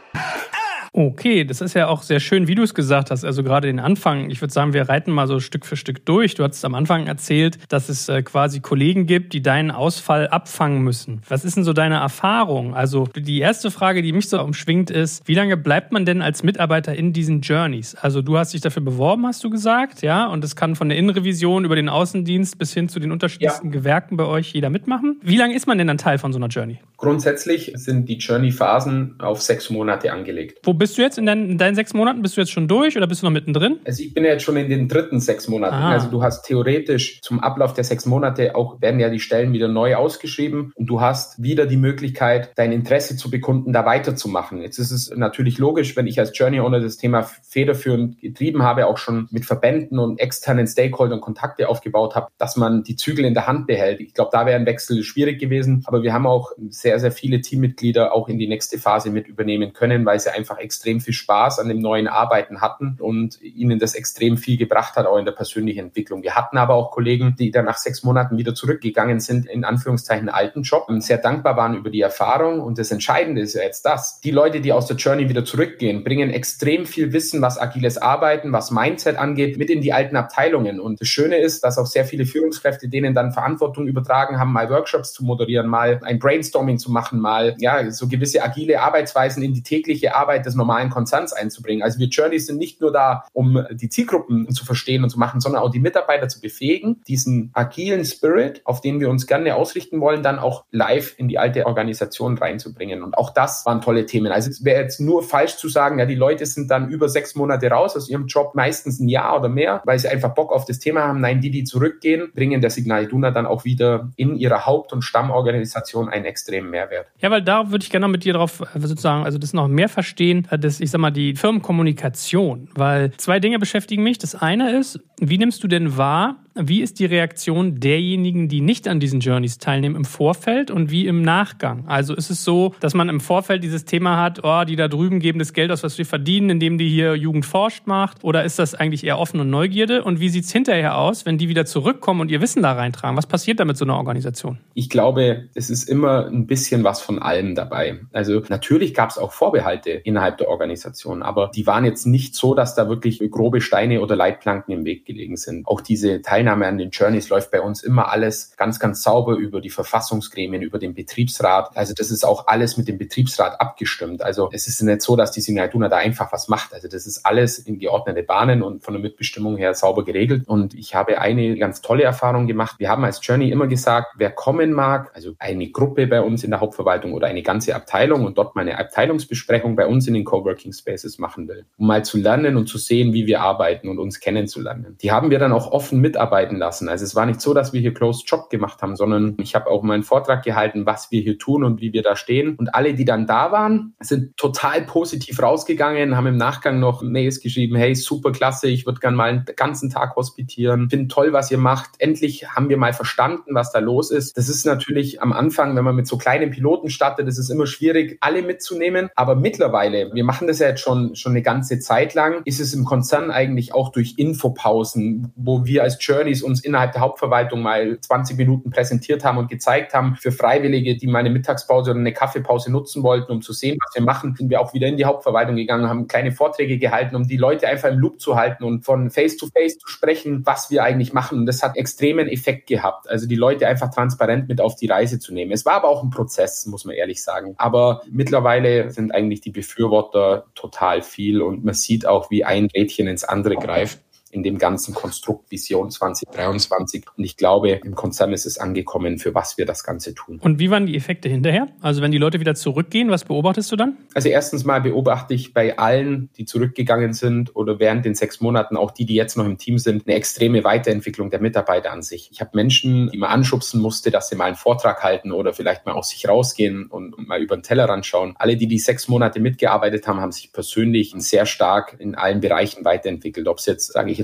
Okay, das ist ja auch sehr schön, wie du es gesagt hast, also gerade den Anfang. Ich würde sagen, wir reiten mal so Stück für Stück durch. Du hattest am Anfang erzählt, dass es quasi Kollegen gibt, die deinen Ausfall abfangen müssen. Was ist denn so deine Erfahrung? Also die erste Frage, die mich so umschwingt, ist, wie lange bleibt man denn als Mitarbeiter in diesen Journeys? Also du hast dich dafür beworben, hast du gesagt, ja? Und es kann von der Innenrevision über den Außendienst bis hin zu den unterschiedlichsten Gewerken bei euch jeder mitmachen. Wie lange ist man denn dann Teil von so einer Journey? Grundsätzlich sind die Journey-Phasen auf 6 Monate angelegt. Wo bist du jetzt in deinen 6 Monaten? Bist du jetzt schon durch oder bist du noch mittendrin? Also ich bin ja jetzt schon in den dritten 6 Monaten. Also du hast theoretisch zum Ablauf der 6 Monate auch, werden ja die Stellen wieder neu ausgeschrieben und du hast wieder die Möglichkeit, dein Interesse zu bekunden, da weiterzumachen. Jetzt ist es natürlich logisch, wenn ich als Journey Owner das Thema federführend getrieben habe, auch schon mit Verbänden und externen Stakeholdern Kontakte aufgebaut habe, dass man die Zügel in der Hand behält. Ich glaube, da wäre ein Wechsel schwierig gewesen, aber wir haben auch sehr, sehr viele Teammitglieder auch in die nächste Phase mit übernehmen können, weil sie einfach extrem viel Spaß an dem neuen Arbeiten hatten und ihnen das extrem viel gebracht hat, auch in der persönlichen Entwicklung. Wir hatten aber auch Kollegen, die dann nach 6 Monaten wieder zurückgegangen sind, in Anführungszeichen alten Job, und sehr dankbar waren über die Erfahrung. Und das Entscheidende ist ja jetzt das. Die Leute, die aus der Journey wieder zurückgehen, bringen extrem viel Wissen, was agiles Arbeiten, was Mindset angeht, mit in die alten Abteilungen. Und das Schöne ist, dass auch sehr viele Führungskräfte denen dann Verantwortung übertragen haben, mal Workshops zu moderieren, mal ein Brainstorming zu machen, mal so gewisse agile Arbeitsweisen in die tägliche Arbeit des normalen Konzerns einzubringen. Also wir Journeys sind nicht nur da, um die Zielgruppen zu verstehen und zu machen, sondern auch die Mitarbeiter zu befähigen, diesen agilen Spirit, auf den wir uns gerne ausrichten wollen, dann auch live in die alte Organisation reinzubringen. Und auch das waren tolle Themen. Also es wäre jetzt nur falsch zu sagen, ja, die Leute sind dann über 6 Monate raus aus ihrem Job, meistens ein Jahr oder mehr, weil sie einfach Bock auf das Thema haben. Nein, die zurückgehen, bringen der Signal Iduna dann auch wieder in ihrer Haupt- und Stammorganisation einen extremen Mehrwert. Ja, weil da würde ich gerne noch mit dir drauf sozusagen, also das noch mehr verstehen, das, ich sag mal, die Firmenkommunikation, weil 2 Dinge beschäftigen mich. Das eine ist, wie nimmst du denn wahr, wie ist die Reaktion derjenigen, die nicht an diesen Journeys teilnehmen im Vorfeld und wie im Nachgang? Also ist es so, dass man im Vorfeld dieses Thema hat, die da drüben geben das Geld aus, was wir verdienen, indem die hier Jugend forscht macht? Oder ist das eigentlich eher offen und Neugierde? Und wie sieht es hinterher aus, wenn die wieder zurückkommen und ihr Wissen da reintragen? Was passiert da mit so einer Organisation? Ich glaube, es ist immer ein bisschen was von allem dabei. Also natürlich gab es auch Vorbehalte innerhalb der Organisation, aber die waren jetzt nicht so, dass da wirklich grobe Steine oder Leitplanken im Weg gelegen sind. Auch diese Teilnahme an den Journeys läuft bei uns immer alles ganz, ganz sauber über die Verfassungsgremien, über den Betriebsrat. Also das ist auch alles mit dem Betriebsrat abgestimmt. Also es ist nicht so, dass die Signal Iduna da einfach was macht. Also das ist alles in geordnete Bahnen und von der Mitbestimmung her sauber geregelt. Und ich habe eine ganz tolle Erfahrung gemacht. Wir haben als Journey immer gesagt, wer kommen mag, also eine Gruppe bei uns in der Hauptverwaltung oder eine ganze Abteilung und dort mal eine Abteilungsbesprechung bei uns in den Coworking Spaces machen will, um mal zu lernen und zu sehen, wie wir arbeiten und uns kennenzulernen. Die haben wir dann auch offen mitarbeiten lassen. Also es war nicht so, dass wir hier Closed Job gemacht haben, sondern ich habe auch mal einen Vortrag gehalten, was wir hier tun und wie wir da stehen. Und alle, die dann da waren, sind total positiv rausgegangen, haben im Nachgang noch Mails geschrieben, hey, super klasse, ich würde gerne mal einen ganzen Tag hospitieren, finde toll, was ihr macht. Endlich haben wir mal verstanden, was da los ist. Das ist natürlich am Anfang, wenn man mit so kleinen Piloten startet, ist es immer schwierig, alle mitzunehmen. Aber mittlerweile, wir machen das ja jetzt schon eine ganze Zeit lang, ist es im Konzern eigentlich auch durch Infopausen, wo wir als Journeys uns innerhalb der Hauptverwaltung mal 20 Minuten präsentiert haben und gezeigt haben für Freiwillige, die mal eine Mittagspause oder eine Kaffeepause nutzen wollten, um zu sehen, was wir machen, sind wir auch wieder in die Hauptverwaltung gegangen, haben kleine Vorträge gehalten, um die Leute einfach im Loop zu halten und von Face-to-Face zu sprechen, was wir eigentlich machen. Und das hat extremen Effekt gehabt. Also die Leute einfach transparent mit auf die Reise zu nehmen. Es war aber auch ein Prozess, muss man ehrlich sagen. Aber mittlerweile sind eigentlich die Befürworter total viel und man sieht auch, wie ein Rädchen ins andere greift in dem ganzen Konstrukt Vision 2023. Und ich glaube, im Konzern ist es angekommen, für was wir das Ganze tun. Und wie waren die Effekte hinterher? Also wenn die Leute wieder zurückgehen, was beobachtest du dann? Also erstens mal beobachte ich bei allen, die zurückgegangen sind oder während den 6 Monaten, auch die jetzt noch im Team sind, eine extreme Weiterentwicklung der Mitarbeiter an sich. Ich habe Menschen, die man anschubsen musste, dass sie mal einen Vortrag halten oder vielleicht mal aus sich rausgehen und mal über den Tellerrand schauen. Alle, die 6 Monate mitgearbeitet haben, haben sich persönlich sehr stark in allen Bereichen weiterentwickelt. Ob es jetzt, sage ich jetzt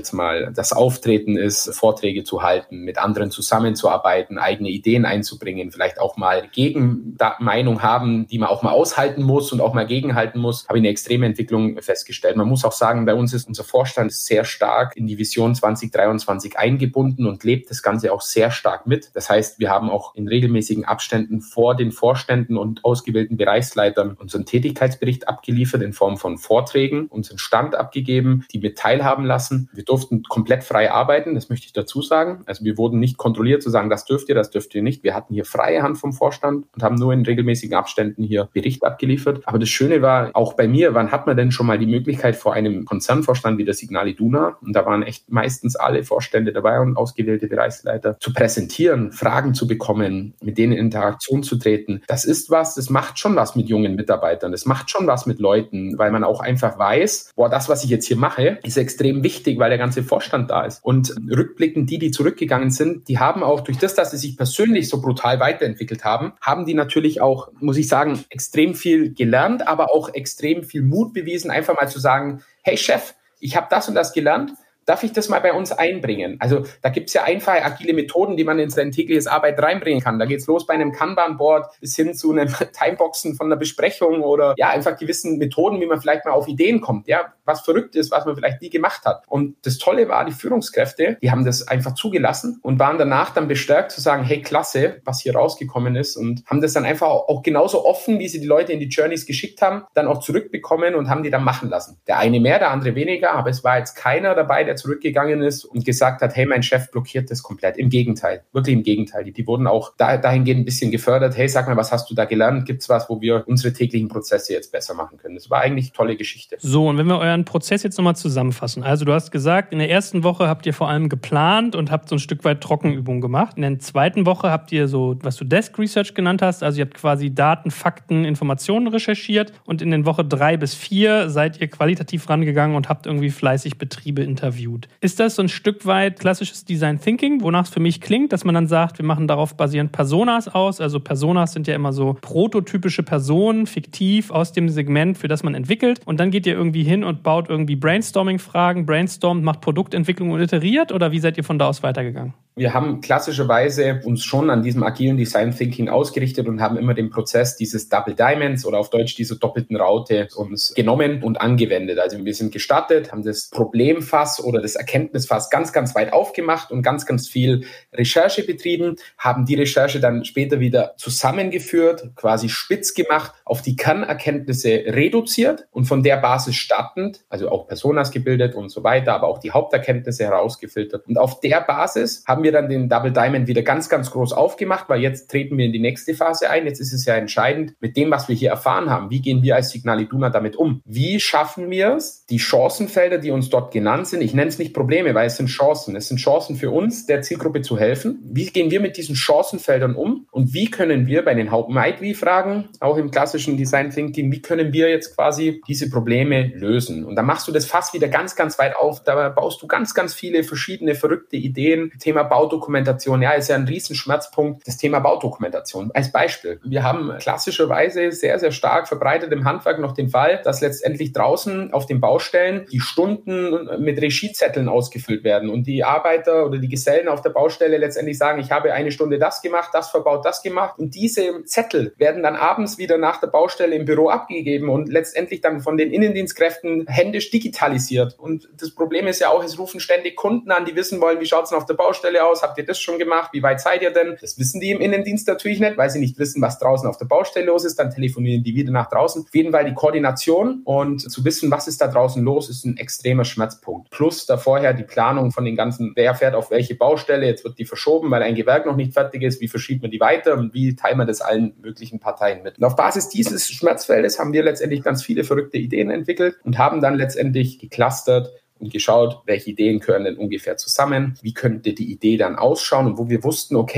jetzt mal, das Auftreten ist, Vorträge zu halten, mit anderen zusammenzuarbeiten, eigene Ideen einzubringen, vielleicht auch mal Gegenmeinung haben, die man auch mal aushalten muss und auch mal gegenhalten muss, habe ich eine extreme Entwicklung festgestellt. Man muss auch sagen, bei uns ist unser Vorstand sehr stark in die Vision 2023 eingebunden und lebt das Ganze auch sehr stark mit. Das heißt, wir haben auch in regelmäßigen Abständen vor den Vorständen und ausgewählten Bereichsleitern unseren Tätigkeitsbericht abgeliefert in Form von Vorträgen, unseren Stand abgegeben, die mit teilhaben lassen. Wir durften komplett frei arbeiten, das möchte ich dazu sagen. Also wir wurden nicht kontrolliert zu sagen, das dürft ihr nicht. Wir hatten hier freie Hand vom Vorstand und haben nur in regelmäßigen Abständen hier Bericht abgeliefert. Aber das Schöne war, auch bei mir, wann hat man denn schon mal die Möglichkeit vor einem Konzernvorstand wie der Signal Iduna, und da waren echt meistens alle Vorstände dabei und ausgewählte Bereichsleiter, zu präsentieren, Fragen zu bekommen, mit denen in Interaktion zu treten. Das ist was, das macht schon was mit jungen Mitarbeitern, das macht schon was mit Leuten, weil man auch einfach weiß, das, was ich jetzt hier mache, ist extrem wichtig, weil der ganze Vorstand da ist. Und rückblickend, die zurückgegangen sind, die haben auch durch das, dass sie sich persönlich so brutal weiterentwickelt haben, haben die natürlich auch, muss ich sagen, extrem viel gelernt, aber auch extrem viel Mut bewiesen, einfach mal zu sagen, hey Chef, ich habe das und das gelernt, darf ich das mal bei uns einbringen? Also da gibt es ja einfache, agile Methoden, die man in sein tägliches Arbeit reinbringen kann. Da geht's los bei einem Kanban-Board bis hin zu einem Timeboxen von einer Besprechung oder ja, einfach gewissen Methoden, wie man vielleicht mal auf Ideen kommt, ja, was verrückt ist, was man vielleicht nie gemacht hat. Und das Tolle war, die Führungskräfte, die haben das einfach zugelassen und waren danach dann bestärkt zu sagen, hey, klasse, was hier rausgekommen ist, und haben das dann einfach auch genauso offen, wie sie die Leute in die Journeys geschickt haben, dann auch zurückbekommen und haben die dann machen lassen. Der eine mehr, der andere weniger, aber es war jetzt keiner dabei, der zurückgegangen ist und gesagt hat, hey, mein Chef blockiert das komplett. Im Gegenteil, wirklich im Gegenteil. Die wurden auch dahingehend ein bisschen gefördert. Hey, sag mal, was hast du da gelernt? Gibt's was, wo wir unsere täglichen Prozesse jetzt besser machen können? Das war eigentlich eine tolle Geschichte. So, und wenn wir euren Prozess jetzt nochmal zusammenfassen. Also du hast gesagt, in der ersten Woche habt ihr vor allem geplant und habt so ein Stück weit Trockenübungen gemacht. In der zweiten Woche habt ihr so, was du Desk Research genannt hast, also ihr habt quasi Daten, Fakten, Informationen recherchiert, und in den Woche 3 bis 4 seid ihr qualitativ rangegangen und habt irgendwie fleißig Betriebe interviewt. Ist das so ein Stück weit klassisches Design Thinking, wonach es für mich klingt, dass man dann sagt, wir machen darauf basierend Personas aus? Also Personas sind ja immer so prototypische Personen, fiktiv aus dem Segment, für das man entwickelt. Und dann geht ihr irgendwie hin und baut irgendwie Brainstorming-Fragen, brainstormt, macht Produktentwicklung und iteriert? Oder wie seid ihr von da aus weitergegangen? Wir haben klassischerweise uns schon an diesem agilen Design Thinking ausgerichtet und haben immer den Prozess dieses Double Diamonds oder auf Deutsch dieser doppelten Raute uns genommen und angewendet. Also wir sind gestartet, haben das Problemfass oder das Erkenntnisfass ganz, ganz weit aufgemacht und ganz, ganz viel Recherche betrieben, haben die Recherche dann später wieder zusammengeführt, quasi spitz gemacht, auf die Kernerkenntnisse reduziert und von der Basis startend, also auch Personas gebildet und so weiter, aber auch die Haupterkenntnisse herausgefiltert. Und auf der Basis haben wir dann den Double Diamond wieder ganz, ganz groß aufgemacht, weil jetzt treten wir in die nächste Phase ein. Jetzt ist es ja entscheidend, mit dem, was wir hier erfahren haben, wie gehen wir als Signal Iduna damit um? Wie schaffen wir es, die Chancenfelder, die uns dort genannt sind, ich nenne es nicht Probleme, weil es sind Chancen für uns, der Zielgruppe zu helfen. Wie gehen wir mit diesen Chancenfeldern um? Und wie können wir bei den How-Might-We-Fragen, auch im klassischen Design Thinking, wie können wir jetzt quasi diese Probleme lösen? Und dann machst du das Fass wieder ganz, ganz weit auf. Da baust du ganz, ganz viele verschiedene verrückte Ideen. Thema Baudokumentation, ja, ist ja ein Riesenschmerzpunkt, das Thema Baudokumentation. Als Beispiel. Wir haben klassischerweise sehr, sehr stark verbreitet im Handwerk noch den Fall, dass letztendlich draußen auf den Baustellen die Stunden mit Regiezetteln ausgefüllt werden und die Arbeiter oder die Gesellen auf der Baustelle letztendlich sagen, ich habe eine Stunde das gemacht, das verbaut, das gemacht, und diese Zettel werden dann abends wieder nach der Baustelle im Büro abgegeben und letztendlich dann von den Innendienstkräften händisch digitalisiert. Und das Problem ist ja auch, es rufen ständig Kunden an, die wissen wollen, wie schaut es denn auf der Baustelle aus, habt ihr das schon gemacht, wie weit seid ihr denn? Das wissen die im Innendienst natürlich nicht, weil sie nicht wissen, was draußen auf der Baustelle los ist, dann telefonieren die wieder nach draußen. Auf jeden Fall die Koordination und zu wissen, was ist da draußen los, ist ein extremer Schmerzpunkt. Plus da vorher die Planung von den ganzen, wer fährt auf welche Baustelle, jetzt wird die verschoben, weil ein Gewerk noch nicht fertig ist, wie verschiebt man die weiter und wie teilt man das allen möglichen Parteien mit. Und auf Basis dieses Schmerzfeldes haben wir letztendlich ganz viele verrückte Ideen entwickelt und haben dann letztendlich geclustert und geschaut, welche Ideen gehören denn ungefähr zusammen, wie könnte die Idee dann ausschauen, und wo wir wussten, okay,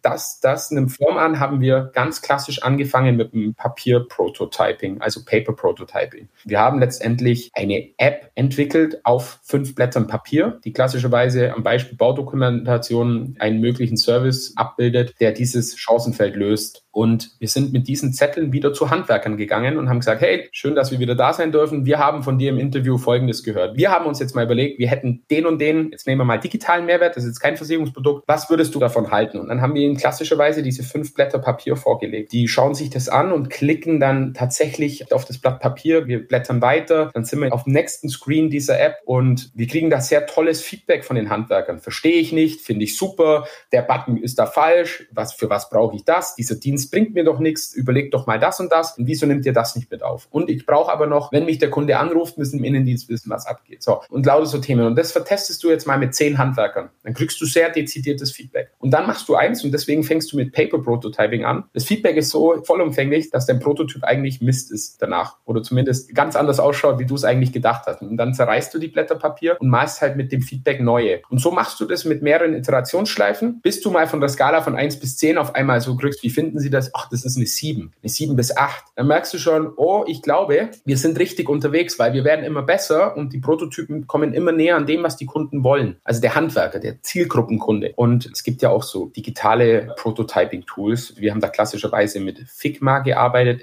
das nimmt Form an, haben wir ganz klassisch angefangen mit dem Papier-Prototyping, also Paper-Prototyping. Wir haben letztendlich eine App entwickelt auf 5 Blättern Papier, die klassischerweise am Beispiel Baudokumentation einen möglichen Service abbildet, der dieses Chancenfeld löst. Und wir sind mit diesen Zetteln wieder zu Handwerkern gegangen und haben gesagt, hey, schön, dass wir wieder da sein dürfen. Wir haben von dir im Interview Folgendes gehört. Wir haben uns jetzt mal überlegt, wir hätten den und den, jetzt nehmen wir mal digitalen Mehrwert, das ist jetzt kein Versicherungsprodukt. Was würdest du davon halten? Und dann haben wir ihnen klassischerweise diese 5 Blätter Papier vorgelegt. Die schauen sich das an und klicken dann tatsächlich auf das Blatt Papier. Wir blättern weiter, dann sind wir auf dem nächsten Screen dieser App und wir kriegen da sehr tolles Feedback von den Handwerkern. Verstehe ich nicht, finde ich super, der Button ist da falsch, für was brauche ich das? Dieser Dienst bringt mir doch nichts, überleg doch mal das und das und wieso nimmt ihr das nicht mit auf? Und ich brauche aber noch, wenn mich der Kunde anruft, müssen im Innendienst wissen, was abgeht. So, und lauter so Themen. Und das vertestest du jetzt mal mit 10 Handwerkern. Dann kriegst du sehr dezidiertes Feedback. Und dann machst du eins und deswegen fängst du mit Paper-Prototyping an. Das Feedback ist so vollumfänglich, dass dein Prototyp eigentlich Mist ist danach oder zumindest ganz anders ausschaut, wie du es eigentlich gedacht hast. Und dann zerreißt du die Blätter Papier und malst halt mit dem Feedback neue. Und so machst du das mit mehreren Iterationsschleifen, bis du mal von der Skala von 1 bis 10 auf einmal so kriegst, wie finden sie das? Ach, das ist eine 7 bis 8. Dann merkst du schon, oh, ich glaube, wir sind richtig unterwegs, weil wir werden immer besser und die Prototypen kommen immer näher an dem, was die Kunden wollen. Also der Handwerker, der Zielgruppenkunde. Und es gibt ja auch so digitale Prototyping-Tools. Wir haben da klassischerweise mit Figma gearbeitet,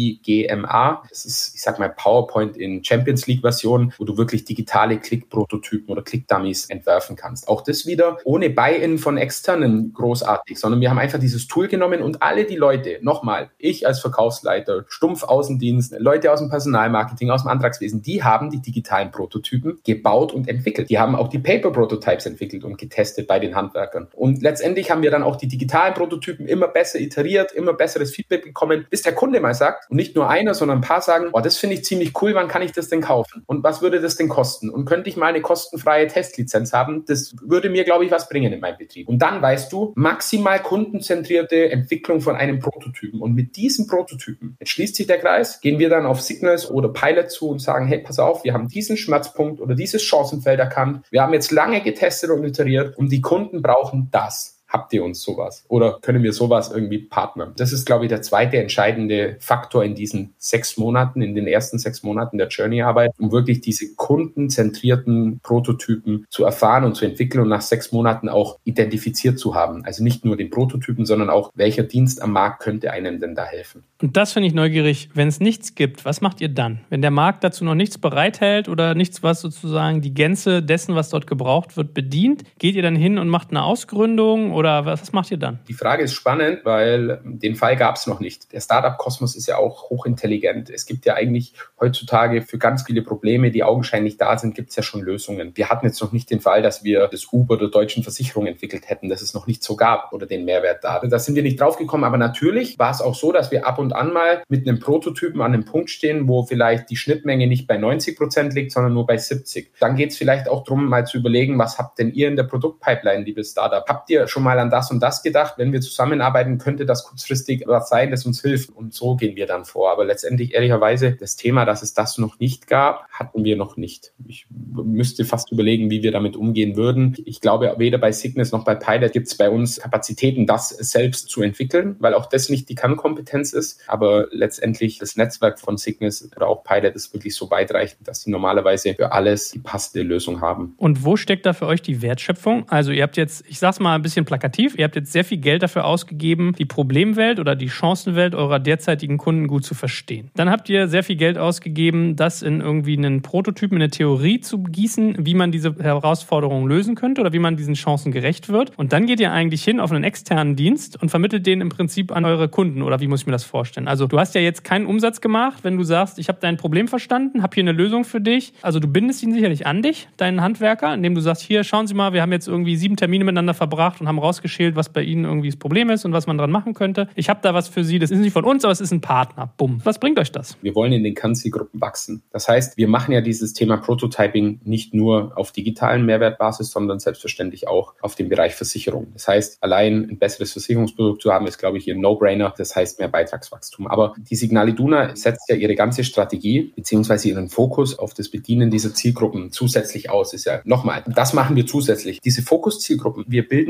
Figma. Das ist, ich sag mal, PowerPoint in Champions League-Version, wo du wirklich digitale Click-Prototypen oder Click-Dummies entwerfen kannst. Auch das wieder ohne Buy-in von Externen großartig, sondern wir haben einfach dieses Tool genommen und alle die Leute, nochmal, ich als Verkaufsleiter, stumpf Außendienst, Leute aus dem Personalmarketing, aus dem Antragswesen, die haben die digitalen Prototypen gebaut und entwickelt. Die haben auch die Paper-Prototypes entwickelt und getestet bei den Handwerkern. Und letztendlich haben wir dann auch die digitalen Prototypen immer besser iteriert, immer besseres Feedback bekommen, bis der Kunde mal sagt, und nicht nur einer, sondern ein paar sagen, oh, das finde ich ziemlich cool, wann kann ich das denn kaufen? Und was würde das denn kosten? Und könnte ich mal eine kostenfreie Testlizenz haben? Das würde mir, glaube ich, was bringen in meinem Betrieb. Und dann weißt du, maximal kundenzentrierte Entwicklung von einem Prototypen. Und mit diesen Prototypen, jetzt schließt sich der Kreis, gehen wir dann auf Signals oder Pilot zu und sagen, hey, pass auf, wir haben diesen Schmerzpunkt oder dieses Chancenfeld erkannt. Wir haben jetzt lange getestet und iteriert und die Kunden brauchen das. Habt ihr uns sowas? Oder können wir sowas irgendwie partnern? Das ist, glaube ich, der zweite entscheidende Faktor in diesen 6 Monaten, in den ersten 6 Monaten der Journey-Arbeit, um wirklich diese kundenzentrierten Prototypen zu erfahren und zu entwickeln und nach 6 Monaten auch identifiziert zu haben. Also nicht nur den Prototypen, sondern auch, welcher Dienst am Markt könnte einem denn da helfen. Und das finde ich neugierig. Wenn es nichts gibt, was macht ihr dann? Wenn der Markt dazu noch nichts bereithält oder nichts, was sozusagen die Gänze dessen, was dort gebraucht wird, bedient, geht ihr dann hin und macht eine Ausgründung oder was macht ihr dann? Die Frage ist spannend, weil den Fall gab es noch nicht. Der Startup-Kosmos ist ja auch hochintelligent. Es gibt ja eigentlich heutzutage für ganz viele Probleme, die augenscheinlich da sind, gibt es ja schon Lösungen. Wir hatten jetzt noch nicht den Fall, dass wir das Uber der deutschen Versicherung entwickelt hätten, dass es noch nicht so gab oder den Mehrwert da. Da sind wir nicht drauf gekommen, aber natürlich war es auch so, dass wir ab und an mal mit einem Prototypen an einem Punkt stehen, wo vielleicht die Schnittmenge nicht bei 90% liegt, sondern nur bei 70%. Dann geht es vielleicht auch darum, mal zu überlegen, was habt denn ihr in der Produktpipeline, liebes Startup? Habt ihr schon mal an das und das gedacht? Wenn wir zusammenarbeiten, könnte das kurzfristig was sein, das uns hilft. Und so gehen wir dann vor. Aber letztendlich, ehrlicherweise, das Thema, dass es das noch nicht gab, hatten wir noch nicht. Ich müsste fast überlegen, wie wir damit umgehen würden. Ich glaube, weder bei Cygnus noch bei Pilot gibt es bei uns Kapazitäten, das selbst zu entwickeln, weil auch das nicht die Kernkompetenz ist. Aber letztendlich das Netzwerk von Cygnus oder auch Pilot ist wirklich so weitreichend, dass sie normalerweise für alles die passende Lösung haben. Und wo steckt da für euch die Wertschöpfung? Also ihr habt jetzt, ich sag's mal ein bisschen plakativ, ihr habt jetzt sehr viel Geld dafür ausgegeben, die Problemwelt oder die Chancenwelt eurer derzeitigen Kunden gut zu verstehen. Dann habt ihr sehr viel Geld ausgegeben, das in irgendwie einen Prototypen, in eine Theorie zu gießen, wie man diese Herausforderungen lösen könnte oder wie man diesen Chancen gerecht wird. Und dann geht ihr eigentlich hin auf einen externen Dienst und vermittelt den im Prinzip an eure Kunden. Oder wie muss ich mir das vorstellen? Also du hast ja jetzt keinen Umsatz gemacht, wenn du sagst, ich habe dein Problem verstanden, habe hier eine Lösung für dich. Also du bindest ihn sicherlich an dich, deinen Handwerker, indem du sagst, hier, schauen Sie mal, wir haben jetzt irgendwie 7 Termine miteinander verbracht und haben rausgeschält, was bei Ihnen irgendwie das Problem ist und was man dran machen könnte. Ich habe da was für Sie, das ist nicht von uns, aber es ist ein Partner. Bumm. Was bringt euch das? Wir wollen in den Kernzielgruppen wachsen. Das heißt, wir machen ja dieses Thema Prototyping nicht nur auf digitalen Mehrwertbasis, sondern selbstverständlich auch auf dem Bereich Versicherung. Das heißt, allein ein besseres Versicherungsprodukt zu haben, ist, glaube ich, ein No-Brainer. Das heißt, mehr Beitragswachstum. Aber die Signal Iduna setzt ja ihre ganze Strategie beziehungsweise ihren Fokus auf das Bedienen dieser Zielgruppen zusätzlich aus. Ist ja nochmal, das machen wir zusätzlich. Diese Fokus-Zielgruppen, wir bilden auch speziell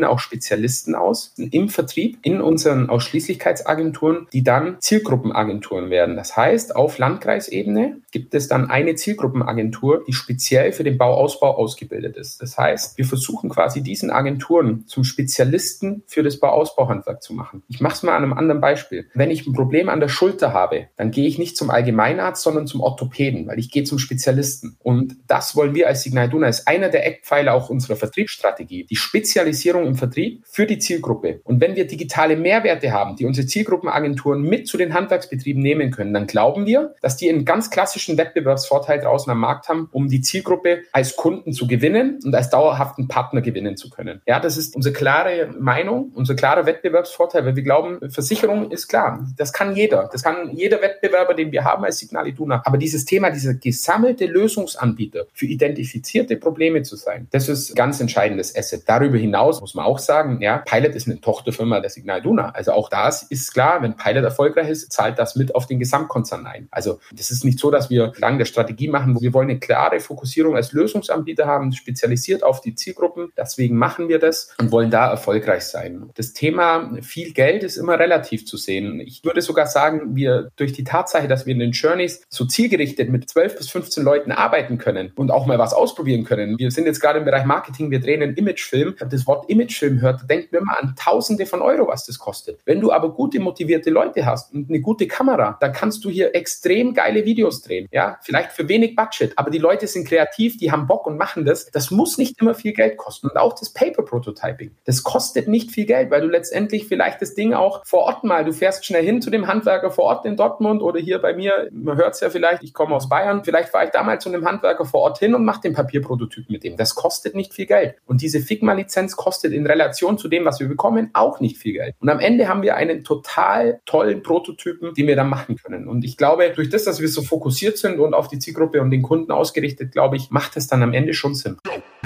Spezialisten aus im Vertrieb, in unseren Ausschließlichkeitsagenturen, die dann Zielgruppenagenturen werden. Das heißt, auf Landkreisebene gibt es dann eine Zielgruppenagentur, die speziell für den Bauausbau ausgebildet ist. Das heißt, wir versuchen quasi diesen Agenturen zum Spezialisten für das Bauausbauhandwerk zu machen. Ich mache es mal an einem anderen Beispiel. Wenn ich ein Problem an der Schulter habe, dann gehe ich nicht zum Allgemeinarzt, sondern zum Orthopäden, weil ich gehe zum Spezialisten. Und das wollen wir als Signal Iduna, ist einer der Eckpfeiler auch unserer Vertriebsstrategie. Die Spezialisierung im Vertrieb für die Zielgruppe. Und wenn wir digitale Mehrwerte haben, die unsere Zielgruppenagenturen mit zu den Handwerksbetrieben nehmen können, dann glauben wir, dass die einen ganz klassischen Wettbewerbsvorteil draußen am Markt haben, um die Zielgruppe als Kunden zu gewinnen und als dauerhaften Partner gewinnen zu können. Ja, das ist unsere klare Meinung, unser klarer Wettbewerbsvorteil, weil wir glauben, Versicherung ist klar. Das kann jeder. Das kann jeder Wettbewerber, den wir haben als Signal Iduna. Aber dieses Thema, dieser gesammelte Lösungsanbieter für identifizierte Probleme zu sein, das ist ein ganz entscheidendes Asset. Darüber hinaus muss man auch sagen, ja, Pilot ist eine Tochterfirma der Signal Iduna. Also auch das ist klar, wenn Pilot erfolgreich ist, zahlt das mit auf den Gesamtkonzern ein. Also das ist nicht so, dass wir lang der Strategie machen, wo wir wollen eine klare Fokussierung als Lösungsanbieter haben, spezialisiert auf die Zielgruppen. Deswegen machen wir das und wollen da erfolgreich sein. Das Thema viel Geld ist immer relativ zu sehen. Ich würde sogar sagen, wir durch die Tatsache, dass wir in den Journeys so zielgerichtet mit 12 bis 15 Leuten arbeiten können und auch mal was ausprobieren können. Wir sind jetzt gerade im Bereich Marketing, wir drehen einen Imagefilm. Wenn das Wort Imagefilm hört, denkt man immer an Tausende von Euro, was das kostet. Wenn du aber gute, motivierte Leute hast und eine gute Kamera, dann kannst du hier extrem geile Videos drehen. Ja, vielleicht für wenig Budget, aber die Leute sind kreativ, die haben Bock und machen das. Das muss nicht immer viel Geld kosten. Und auch das Paper-Prototyping, das kostet nicht viel Geld, weil du letztendlich vielleicht das Ding auch vor Ort mal, du fährst schnell hin zu dem Handwerker vor Ort in Dortmund oder hier bei mir, man hört es ja vielleicht, ich komme aus Bayern, vielleicht fahre ich da mal zu einem Handwerker vor Ort hin und mache den Papierprototyp mit dem. Das kostet nicht viel Geld. Und diese Figma-Lizenz kostet in Relation zu dem, was wir bekommen, auch nicht viel Geld. Und am Ende haben wir einen total tollen Prototypen, den wir dann machen können. Und ich glaube, durch das, dass wir so fokussiert sind und auf die Zielgruppe und den Kunden ausgerichtet, glaube ich, macht es dann am Ende schon Sinn.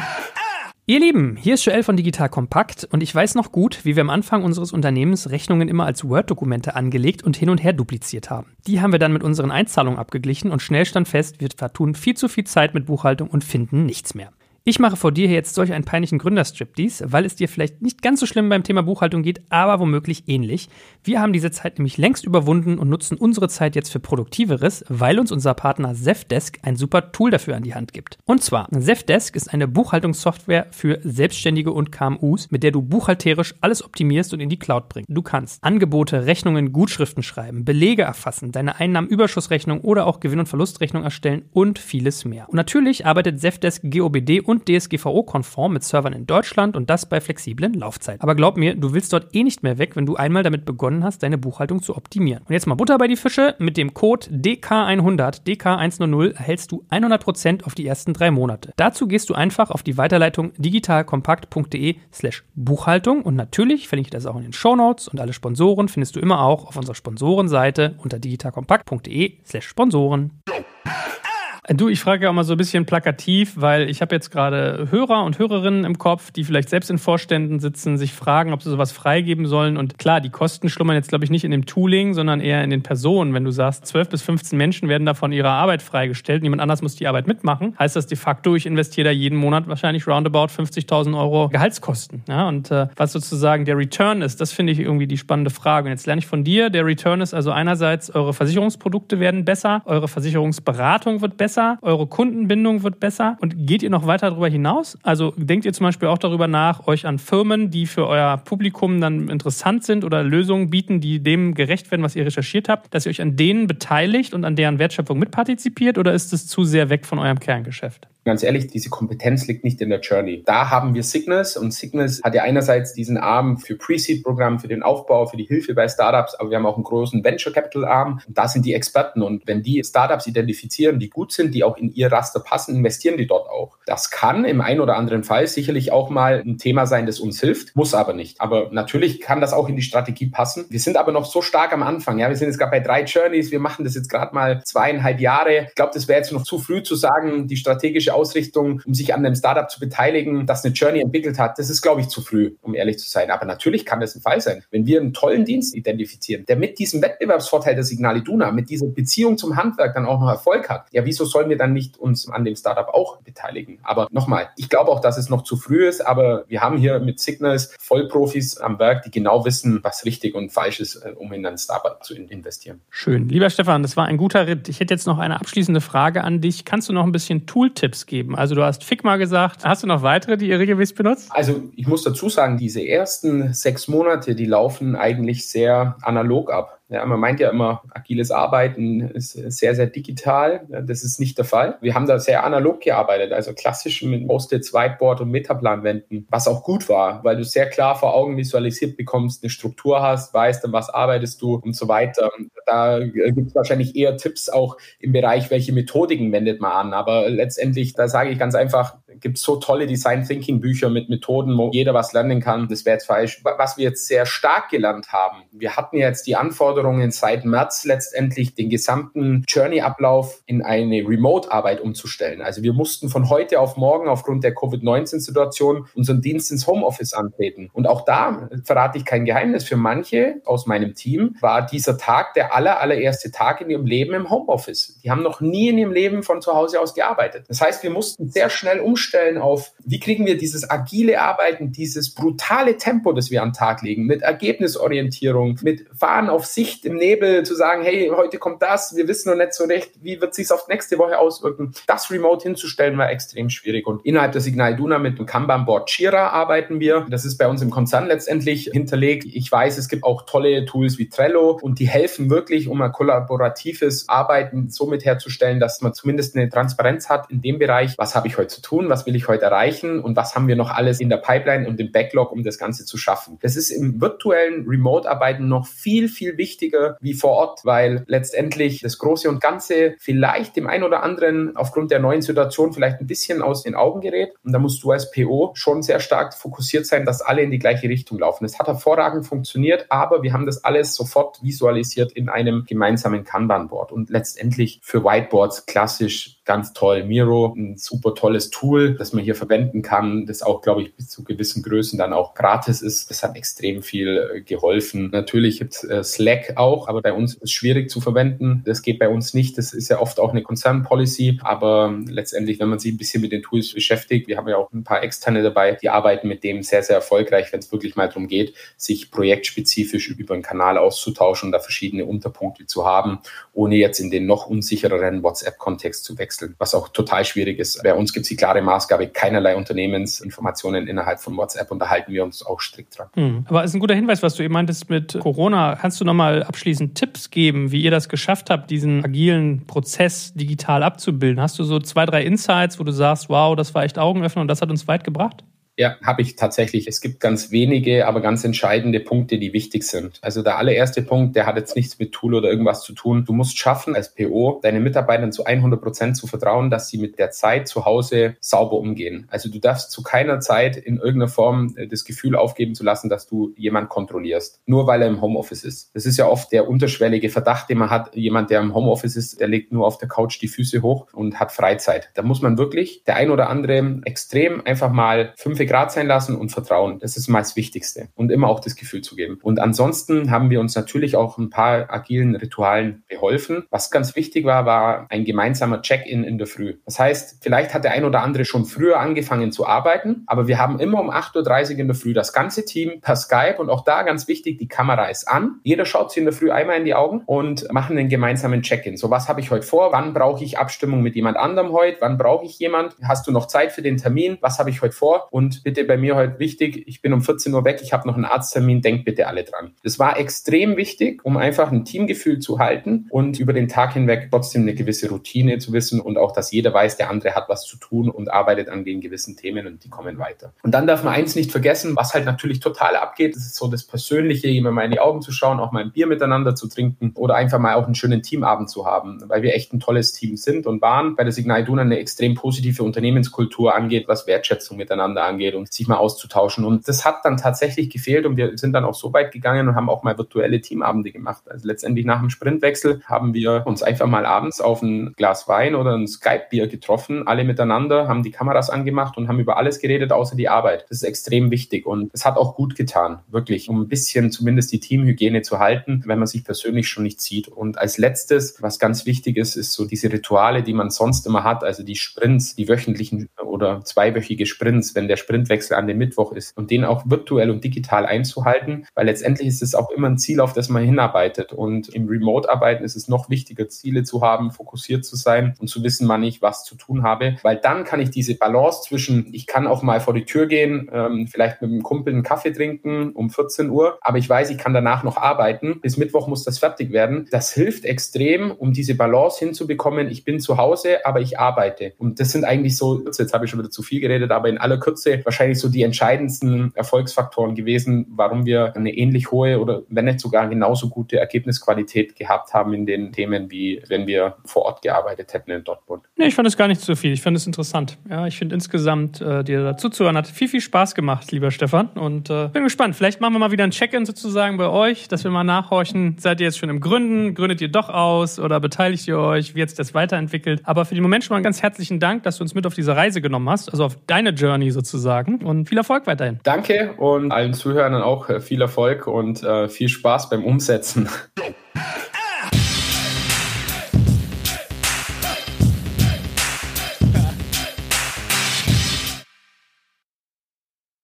Ihr Lieben, hier ist Joel von Digital Kompakt und ich weiß noch gut, wie wir am Anfang unseres Unternehmens Rechnungen immer als Word-Dokumente angelegt und hin und her dupliziert haben. Die haben wir dann mit unseren Einzahlungen abgeglichen und schnell stand fest, wir vertun viel zu viel Zeit mit Buchhaltung und finden nichts mehr. Ich mache vor dir jetzt solch einen peinlichen Gründerstriptease, weil es dir vielleicht nicht ganz so schlimm beim Thema Buchhaltung geht, aber womöglich ähnlich. Wir haben diese Zeit nämlich längst überwunden und nutzen unsere Zeit jetzt für Produktiveres, weil uns unser Partner Zendesk ein super Tool dafür an die Hand gibt. Und zwar, Zendesk ist eine Buchhaltungssoftware für Selbstständige und KMUs, mit der du buchhalterisch alles optimierst und in die Cloud bringst. Du kannst Angebote, Rechnungen, Gutschriften schreiben, Belege erfassen, deine Einnahmenüberschussrechnung oder auch Gewinn- und Verlustrechnung erstellen und vieles mehr. Und natürlich arbeitet Zendesk GOBD und DSGVO-konform mit Servern in Deutschland und das bei flexiblen Laufzeiten. Aber glaub mir, du willst dort nicht mehr weg, wenn du einmal damit begonnen hast, deine Buchhaltung zu optimieren. Und jetzt mal Butter bei die Fische. Mit dem Code DK100, DK100 erhältst du 100% auf die ersten 3 Monate. Dazu gehst du einfach auf die Weiterleitung digitalkompakt.de/Buchhaltung und natürlich verlinke ich das auch in den Shownotes und alle Sponsoren findest du immer auch auf unserer Sponsorenseite unter digitalkompakt.de/Sponsoren. Du, ich frage ja auch mal so ein bisschen plakativ, weil ich habe jetzt gerade Hörer und Hörerinnen im Kopf, die vielleicht selbst in Vorständen sitzen, sich fragen, ob sie sowas freigeben sollen. Und klar, die Kosten schlummern jetzt, glaube ich, nicht in dem Tooling, sondern eher in den Personen. Wenn du sagst, 12 bis 15 Menschen werden da von ihrer Arbeit freigestellt, niemand anders muss die Arbeit mitmachen, heißt das de facto, ich investiere da jeden Monat wahrscheinlich roundabout 50.000 Euro Gehaltskosten. Ja, und was sozusagen der Return ist, das finde ich irgendwie die spannende Frage. Und jetzt lerne ich von dir, der Return ist also einerseits, eure Versicherungsprodukte werden besser, eure Versicherungsberatung wird besser, eure Kundenbindung wird besser. Und geht ihr noch weiter darüber hinaus? Also denkt ihr zum Beispiel auch darüber nach, euch an Firmen, die für euer Publikum dann interessant sind oder Lösungen bieten, die dem gerecht werden, was ihr recherchiert habt, dass ihr euch an denen beteiligt und an deren Wertschöpfung mitpartizipiert, oder ist es zu sehr weg von eurem Kerngeschäft? Ganz ehrlich, diese Kompetenz liegt nicht in der Journey. Da haben wir Signals und Signals hat ja einerseits diesen Arm für Pre-Seed-Programm, für den Aufbau, für die Hilfe bei Startups, aber wir haben auch einen großen Venture-Capital-Arm und da sind die Experten und wenn die Startups identifizieren, die gut sind, die auch in ihr Raster passen, investieren die dort auch. Das kann im einen oder anderen Fall sicherlich auch mal ein Thema sein, das uns hilft, muss aber nicht. Aber natürlich kann das auch in die Strategie passen. Wir sind aber noch so stark am Anfang. Ja, wir sind jetzt gerade bei 3 Journeys, wir machen das jetzt gerade mal 2,5 Jahre. Ich glaube, das wäre jetzt noch zu früh zu sagen, die strategische Ausrichtung, um sich an einem Startup zu beteiligen, das eine Journey entwickelt hat, das ist, glaube ich, zu früh, um ehrlich zu sein. Aber natürlich kann das ein Fall sein. Wenn wir einen tollen Dienst identifizieren, der mit diesem Wettbewerbsvorteil der Signal Iduna, mit dieser Beziehung zum Handwerk dann auch noch Erfolg hat, ja, wieso sollen wir dann nicht uns an dem Startup auch beteiligen? Aber nochmal, ich glaube auch, dass es noch zu früh ist, aber wir haben hier mit Signals Vollprofis am Werk, die genau wissen, was richtig und falsch ist, um in ein Startup zu investieren. Schön. Lieber Stefan, das war ein guter Ritt. Ich hätte jetzt noch eine abschließende Frage an dich. Kannst du noch ein bisschen Tooltips geben? Also du hast Figma gesagt. Hast du noch weitere, die ihr regelmäßig benutzt? Also ich muss dazu sagen, diese ersten 6 Monate, die laufen eigentlich sehr analog ab. Ja, man meint ja immer, agiles Arbeiten ist sehr, sehr digital. Das ist nicht der Fall. Wir haben da sehr analog gearbeitet, also klassisch mit Post-its, Whiteboard und Metaplanwänden, was auch gut war, weil du sehr klar vor Augen visualisiert bekommst, eine Struktur hast, weißt, an was arbeitest du und so weiter. Da gibt es wahrscheinlich eher Tipps auch im Bereich, welche Methodiken wendet man an. Aber letztendlich, da sage ich ganz einfach, gibt es so tolle Design-Thinking-Bücher mit Methoden, wo jeder was lernen kann. Das wäre jetzt falsch. Was wir jetzt sehr stark gelernt haben, wir hatten jetzt die Anforderungen seit März letztendlich den gesamten Journey-Ablauf in eine Remote-Arbeit umzustellen. Also wir mussten von heute auf morgen aufgrund der Covid-19-Situation unseren Dienst ins Homeoffice antreten. Und auch da verrate ich kein Geheimnis. Für manche aus meinem Team war dieser Tag der allererste Tag in ihrem Leben im Homeoffice. Die haben noch nie in ihrem Leben von zu Hause aus gearbeitet. Das heißt, wir mussten sehr schnell umstellen auf, wie kriegen wir dieses agile Arbeiten, dieses brutale Tempo, das wir an den Tag legen, mit Ergebnisorientierung, mit Fahren auf Sicht im Nebel, zu sagen, hey, heute kommt das, wir wissen noch nicht so recht, wie wird es sich auf nächste Woche auswirken. Das Remote hinzustellen war extrem schwierig. Und innerhalb der Signal Iduna mit dem Kanban-Board Jira arbeiten wir. Das ist bei uns im Konzern letztendlich hinterlegt. Ich weiß, es gibt auch tolle Tools wie Trello und die helfen wirklich, um ein kollaboratives Arbeiten somit herzustellen, dass man zumindest eine Transparenz hat in dem Bereich, was habe ich heute zu tun, was will ich heute erreichen und was haben wir noch alles in der Pipeline und im Backlog, um das Ganze zu schaffen. Das ist im virtuellen Remote-Arbeiten noch viel, viel wichtiger wie vor Ort, weil letztendlich das Große und Ganze vielleicht dem einen oder anderen aufgrund der neuen Situation vielleicht ein bisschen aus den Augen gerät. Und da musst du als PO schon sehr stark fokussiert sein, dass alle in die gleiche Richtung laufen. Es hat hervorragend funktioniert, aber wir haben das alles sofort visualisiert in einem gemeinsamen Kanban-Board. Und letztendlich für Whiteboards klassisch ganz toll. Miro, ein super tolles Tool, das man hier verwenden kann, das auch, glaube ich, bis zu gewissen Größen dann auch gratis ist. Das hat extrem viel geholfen. Natürlich gibt es Slack auch, aber bei uns ist es schwierig zu verwenden. Das geht bei uns nicht. Das ist ja oft auch eine Konzernpolicy, aber letztendlich, wenn man sich ein bisschen mit den Tools beschäftigt, wir haben ja auch ein paar Externe dabei, die arbeiten mit dem sehr, sehr erfolgreich, wenn es wirklich mal darum geht, sich projektspezifisch über einen Kanal auszutauschen und da verschiedene Unterpunkte zu haben, ohne jetzt in den noch unsichereren WhatsApp-Kontext zu wechseln, was auch total schwierig ist. Bei uns gibt es die klare Maßgabe, keinerlei Unternehmensinformationen innerhalb von WhatsApp und da halten wir uns auch strikt dran. Aber es ist ein guter Hinweis, was du eben meintest mit Corona. Kannst du nochmal abschließend Tipps geben, wie ihr das geschafft habt, diesen agilen Prozess digital abzubilden? Hast du so 2, 3 Insights, wo du sagst, wow, das war echt Augenöffner und das hat uns weit gebracht? Ja, habe ich tatsächlich. Es gibt ganz wenige, aber ganz entscheidende Punkte, die wichtig sind. Also der allererste Punkt, der hat jetzt nichts mit Tool oder irgendwas zu tun. Du musst schaffen, als PO, deinen Mitarbeitern zu 100% zu vertrauen, dass sie mit der Zeit zu Hause sauber umgehen. Also du darfst zu keiner Zeit in irgendeiner Form das Gefühl aufgeben zu lassen, dass du jemand kontrollierst. Nur weil er im Homeoffice ist. Das ist ja oft der unterschwellige Verdacht, den man hat. Jemand, der im Homeoffice ist, der legt nur auf der Couch die Füße hoch und hat Freizeit. Da muss man wirklich der ein oder andere extrem einfach mal 5 Grad sein lassen und vertrauen. Das ist mal das Wichtigste. Und immer auch das Gefühl zu geben. Und ansonsten haben wir uns natürlich auch ein paar agilen Ritualen beholfen. Was ganz wichtig war ein gemeinsamer Check-in in der Früh. Das heißt, vielleicht hat der ein oder andere schon früher angefangen zu arbeiten, aber wir haben immer um 8.30 Uhr in der Früh das ganze Team per Skype und auch da ganz wichtig, die Kamera ist an. Jeder schaut sich in der Früh einmal in die Augen und machen einen gemeinsamen Check-in. So, was habe ich heute vor? Wann brauche ich Abstimmung mit jemand anderem heute? Wann brauche ich jemand? Hast du noch Zeit für den Termin? Was habe ich heute vor? Und bitte bei mir heute wichtig, ich bin um 14 Uhr weg, ich habe noch einen Arzttermin, denkt bitte alle dran. Das war extrem wichtig, um einfach ein Teamgefühl zu halten und über den Tag hinweg trotzdem eine gewisse Routine zu wissen und auch, dass jeder weiß, der andere hat was zu tun und arbeitet an den gewissen Themen und die kommen weiter. Und dann darf man eins nicht vergessen, was halt natürlich total abgeht, das ist so das Persönliche, jemand mal in die Augen zu schauen, auch mal ein Bier miteinander zu trinken oder einfach mal auch einen schönen Teamabend zu haben, weil wir echt ein tolles Team sind und waren bei der Signal Iduna eine extrem positive Unternehmenskultur angeht, was Wertschätzung miteinander angeht. angeht und sich mal auszutauschen. Und das hat dann tatsächlich gefehlt und wir sind dann auch so weit gegangen und haben auch mal virtuelle Teamabende gemacht. Also letztendlich nach dem Sprintwechsel haben wir uns einfach mal abends auf ein Glas Wein oder ein Skype-Bier getroffen, alle miteinander, haben die Kameras angemacht und haben über alles geredet, außer die Arbeit. Das ist extrem wichtig und es hat auch gut getan, wirklich, um ein bisschen zumindest die Teamhygiene zu halten, wenn man sich persönlich schon nicht sieht. Und als letztes, was ganz wichtig ist, ist so diese Rituale, die man sonst immer hat, also die Sprints, die wöchentlichen oder zweiwöchige Sprints, wenn der Sprintwechsel an dem Mittwoch ist und den auch virtuell und digital einzuhalten, weil letztendlich ist es auch immer ein Ziel, auf das man hinarbeitet. Und im Remote-Arbeiten ist es noch wichtiger, Ziele zu haben, fokussiert zu sein und zu wissen, wann ich was zu tun habe, weil dann kann ich diese Balance zwischen, ich kann auch mal vor die Tür gehen, vielleicht mit einem Kumpel einen Kaffee trinken um 14 Uhr, aber ich weiß, ich kann danach noch arbeiten. Bis Mittwoch muss das fertig werden. Das hilft extrem, um diese Balance hinzubekommen. Ich bin zu Hause, aber ich arbeite. Und das sind eigentlich so, jetzt habe ich schon wieder zu viel geredet, aber in aller Kürze wahrscheinlich so die entscheidendsten Erfolgsfaktoren gewesen, warum wir eine ähnlich hohe oder wenn nicht sogar genauso gute Ergebnisqualität gehabt haben in den Themen, wie wenn wir vor Ort gearbeitet hätten in Dortmund. Nee, ich fand es gar nicht so viel. Ich fand es interessant. Ja, ich finde insgesamt, dir dazu zu hören, hat viel Spaß gemacht, lieber Stefan. Und bin gespannt. Vielleicht machen wir mal wieder ein Check-in sozusagen bei euch, dass wir mal nachhorchen. Seid ihr jetzt schon im Gründen? Gründet ihr doch aus? Oder beteiligt ihr euch? Wie hat sich das weiterentwickelt? Aber für den Moment schon mal einen ganz herzlichen Dank, dass du uns mit auf diese Reise genommen hast. Also auf deine Journey sozusagen. Und viel Erfolg weiterhin. Danke und allen Zuhörern auch viel Erfolg und viel Spaß beim Umsetzen.